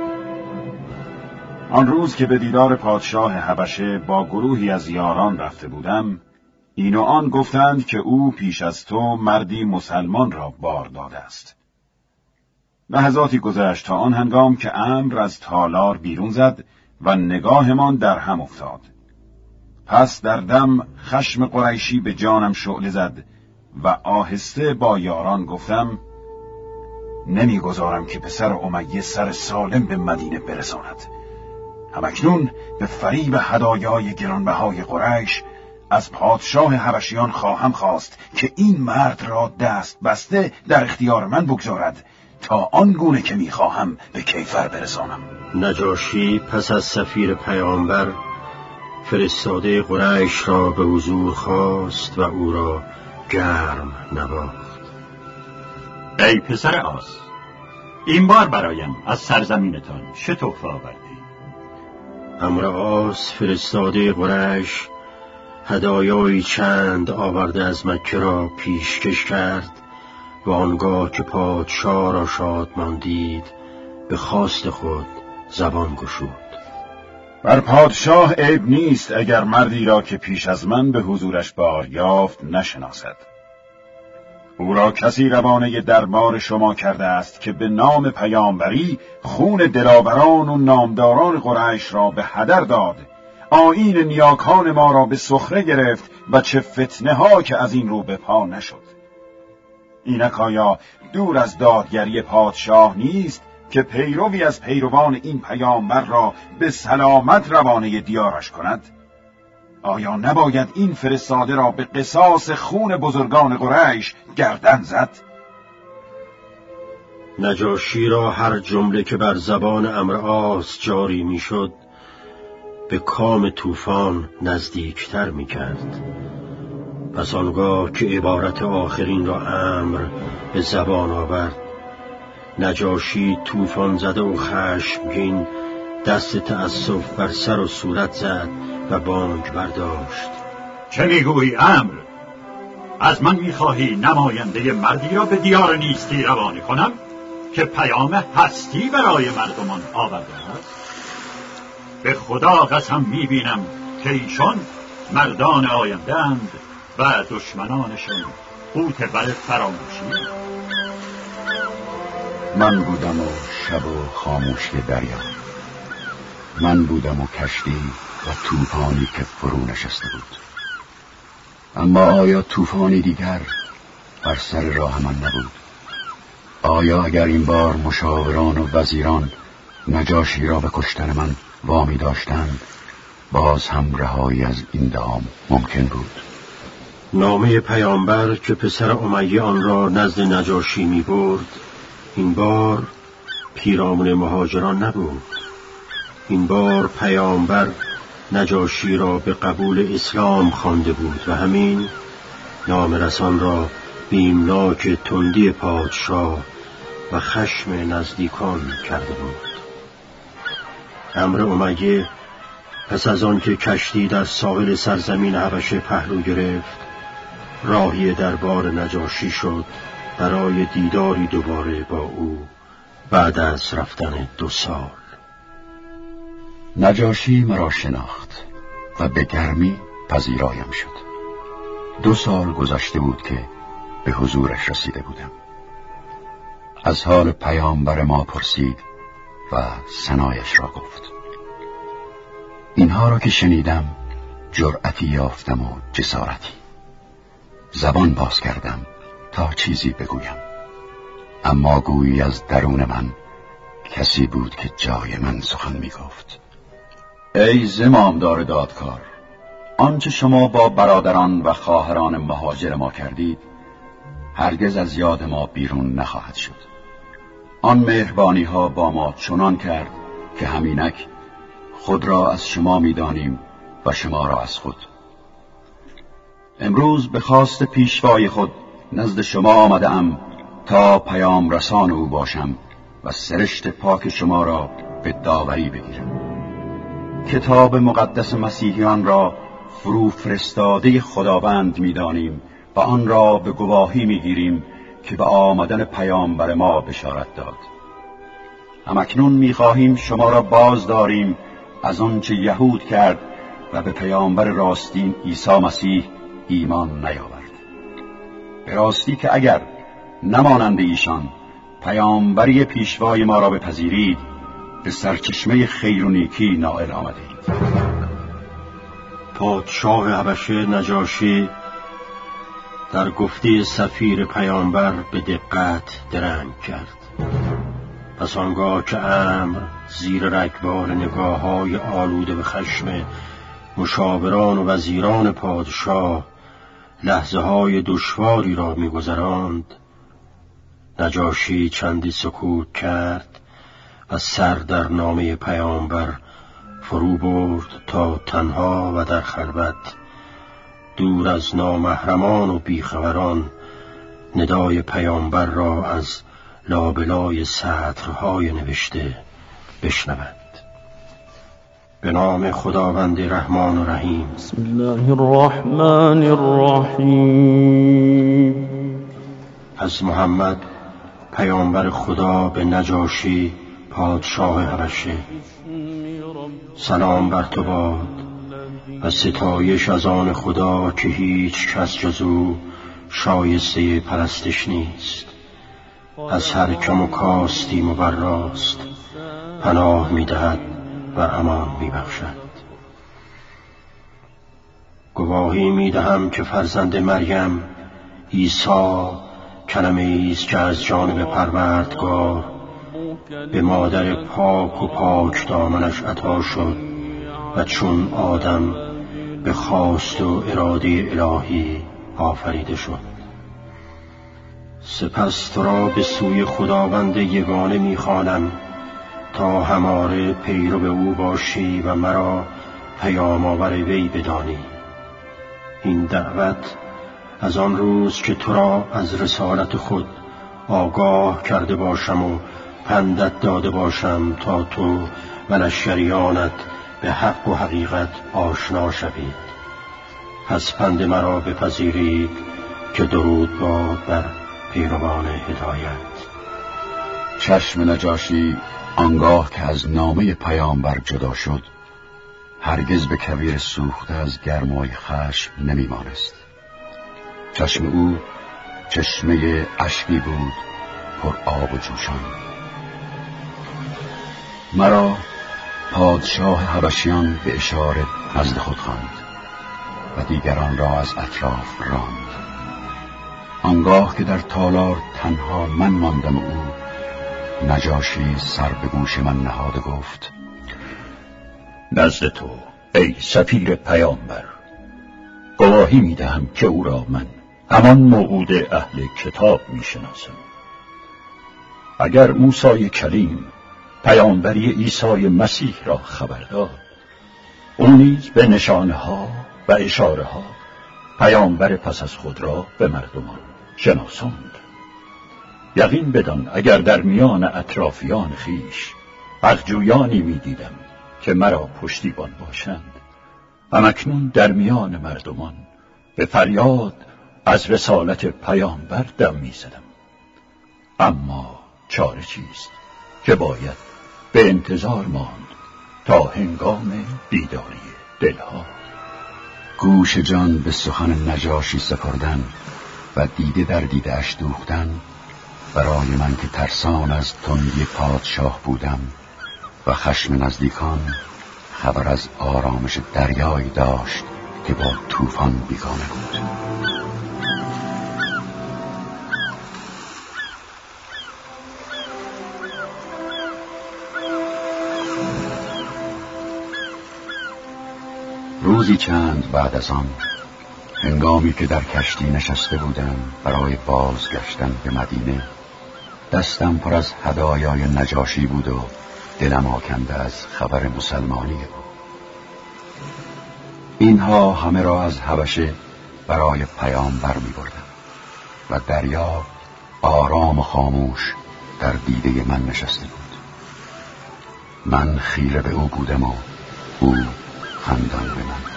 آن روز که به دیدار پادشاه حبشه با گروهی از یاران رفته بودم این و آن گفتند که او پیش از تو مردی مسلمان را بار داده است. لحظاتی گذشت تا آن هنگام که عمرو از تالار بیرون زد و نگاهمان در هم افتاد. پس در دم خشم قریشی به جانم شعله زد و آهسته با یاران گفتم نمیگذارم که پسر امیه سر سالم به مدینه برساند. همکنون به فریب هدایای گرانبهای قریش از پادشاه حبشیان خواهم خواست که این مرد را دست بسته در اختیار من بگذارد تا آنگونه که میخواهم به کیفر برسانم. نجاشی پس از سفیر پیامبر فرستاده قریش را به حضور خواست و او را گرم نواخت. ای پسر آس، این بار برایم از سرزمینتان چه تحفه آوردی؟ امر آس فرستاده قریش هدایایی چند آورده از مکه را پیشکش کرد و آنگاه که پادشاه را شادمان دید به خواست خود زبان گشود. بر پادشاه عیب نیست اگر مردی را که پیش از من به حضورش بار یافت نشناسد. او را کسی روانه دربار شما کرده است که به نام پیامبری خون دلاوران و نامداران قریش را به هدر داد، آیین نیاکان ما را به سخره گرفت و چه فتنه ها که از این رو به پا نشد. اینک آیا دور از دادگری پادشاه نیست که پیروی از پیروان این پیامبر را به سلامت روانه دیارش کند؟ آیا نباید این فرستاده را به قصاص خون بزرگان قریش گردن زد؟ نجاشی را هر جمله که بر زبان امر آس جاری میشد به کام طوفان نزدیکتر میکرد. پس آنگاه که عبارت آخرین را امر به زبان آورد، نجاشی طوفان زده و خشمگین دست تأسف بر سر و صورت زد و بانگ برداشت. چه میگویی امر؟ از من میخواهی نماینده مردی را به دیار نیستی روانه کنم که پیام هستی برای مردمان آورده است؟ به خدا قسم میبینم که ایشان مردان آینده‌اند و دشمنانشان قوت بر فراموشی. من بودم و شب و خاموشی دریا، من بودم و کشتی و طوفانی که فرو نشسته بود. اما آیا طوفانی دیگر بر سر راه من نبود؟ آیا اگر این بار مشاوران و وزیران نجاشی را به کشتن من وامی داشتند، باز هم رهایی از این دام ممکن بود؟ نامه پیامبر که پسر امیه آن را نزد نجاشی می برد این بار پیرامون مهاجران نبود. این بار پیامبر نجاشی را به قبول اسلام خوانده بود و همین نامه رسان را بیمناک تندی پادشاه و خشم نزدیکان کرده بود. امر امیه پس از آن که کشتی در ساحل سرزمین حبشه پهلو گرفت، راهی دربار نجاشی شد برای دیداری دوباره با او بعد از رفتن دو سال. نجاشی مرا شناخت و به گرمی پذیرایم شد. دو سال گذشته بود که به حضورش رسیده بودم. از حال پیامبر ما پرسید و ثنایش را گفت. اینها را که شنیدم جرأتی یافتم و جسارتی. زبان باز کردم تا چیزی بگویم، اما گویی از درون من کسی بود که جای من سخن می گفت. ای زمامدار دادکار، آنچه شما با برادران و خواهران مهاجر ما کردید هرگز از یاد ما بیرون نخواهد شد. آن مهربانی ها با ما چنان کرد که همینک خود را از شما می‌دانیم و شما را از خود. امروز به خواست پیشوای خود نزد شما آمدم تا پیام رسان او باشم و سرشت پاک شما را به داوری بگیرم. کتاب مقدس مسیحیان را فرو فرستاده خداوند می‌دانیم و آن را به گواهی می‌گیریم که به آمدن پیامبر ما بشارت داد. همکنون می‌خواهیم شما را باز داریم از آنچه یهود کرد و به پیامبر راستین عیسی مسیح ایمان نیاورد. به راستی که اگر نمانند ایشان پیامبری پیشوای ما را بپذیرید، به سرچشمه خیر و نیکی نائل آمده اید. پادشاه حبشه نجاشی در گفته سفیر پیامبر به دقت درنگ کرد. پس آنگاه که امر زیر رگبار نگاه های آلوده به خشم مشاوران و وزیران پادشاه لحظه های دشواری را می‌گذراند، نجاشی چندی سکوت کرد و سر در نامه پیامبر فرو برد تا تنها و در خلوت دور از نامحرمان و بیخبران ندای پیامبر را از لابلای سطرهای نوشته بشنود. به نام خداوند رحمان و رحیم. بسم الله الرحمن الرحیم. از محمد پیامبر خدا به نجاشی پادشاه حبشه: سلام بر تو باد و ستایش از آن خدا که هیچ کس جز او شایسته پرستش نیست. از هر کم و کاستی مبراست، پناه می‌دهد و امان می‌بخشد. گواهی می‌دهم که فرزند مریم عیسی کلمه‌ای است که از جانب پروردگار به مادر پاک و پاک دامنش عطا شد و چون آدم به خواست و اراده الهی آفریده شد. سپس تو را به سوی خداوند یگانه می‌خوانم تا هماره پیرو به او باشی و مرا پیام آور وی بدانی. این دعوت از آن روز که تو را از رسالت خود آگاه کرده باشم و پندت داده باشم تا تو و لشکریانت به حق و حقیقت آشنا شوید. پس پند مرا بپذیرید که درود باد بر پیروان هدایت. چشم نجاشی آنگاه که از نامه پیامبر جدا شد هرگز به کویر سوخته از گرمای خشم نمی مانست. چشم او چشمه اشکی بود پر آب و جوشان. مرا پادشاه حبشیان به اشاره نزد خود خواند و دیگران را از اطراف راند. آنگاه که در تالار تنها من ماندم او، نجاشی سر به گوش من نهاد گفت: نزد تو ای سفیر پیامبر، گواهی میدهم که او را من همان موعود اهل کتاب میشناسم. اگر موسی کلیم پیامبری عیسی مسیح را خبر داد، او نیز به نشانه ها و اشاره ها پیامبر پس از خود را به مردمان شناساند. یقین بدان اگر در میان اطرافیان خیش حقجویانی می دیدم که مرا پشتیبان باشند، همکنون در میان مردمان به فریاد از رسالت پیامبر دم می زدم. اما چاره چیست که باید به انتظار ماند تا هنگام بیداری دلها. گوش جان به سخن نجاشی سپردن و دیده در دیده اش دوختن برای من که ترسان از تندی پادشاه بودم و خشم نزدیکان خبر از آرامش دریایی داشت که با طوفان بیگانه بود. روزی چند بعد از آن، هنگامی که در کشتی نشسته بودم برای بازگشتن به مدینه، دستم پر از هدایای نجاشی بود و دلم آکنده از خبر مسلمانی او. اینها همه را از حبشه برای پیامبر می بردم و دریا آرام و خاموش در دیده من نشسته بود. من خیره به او بودم و او خندان به من.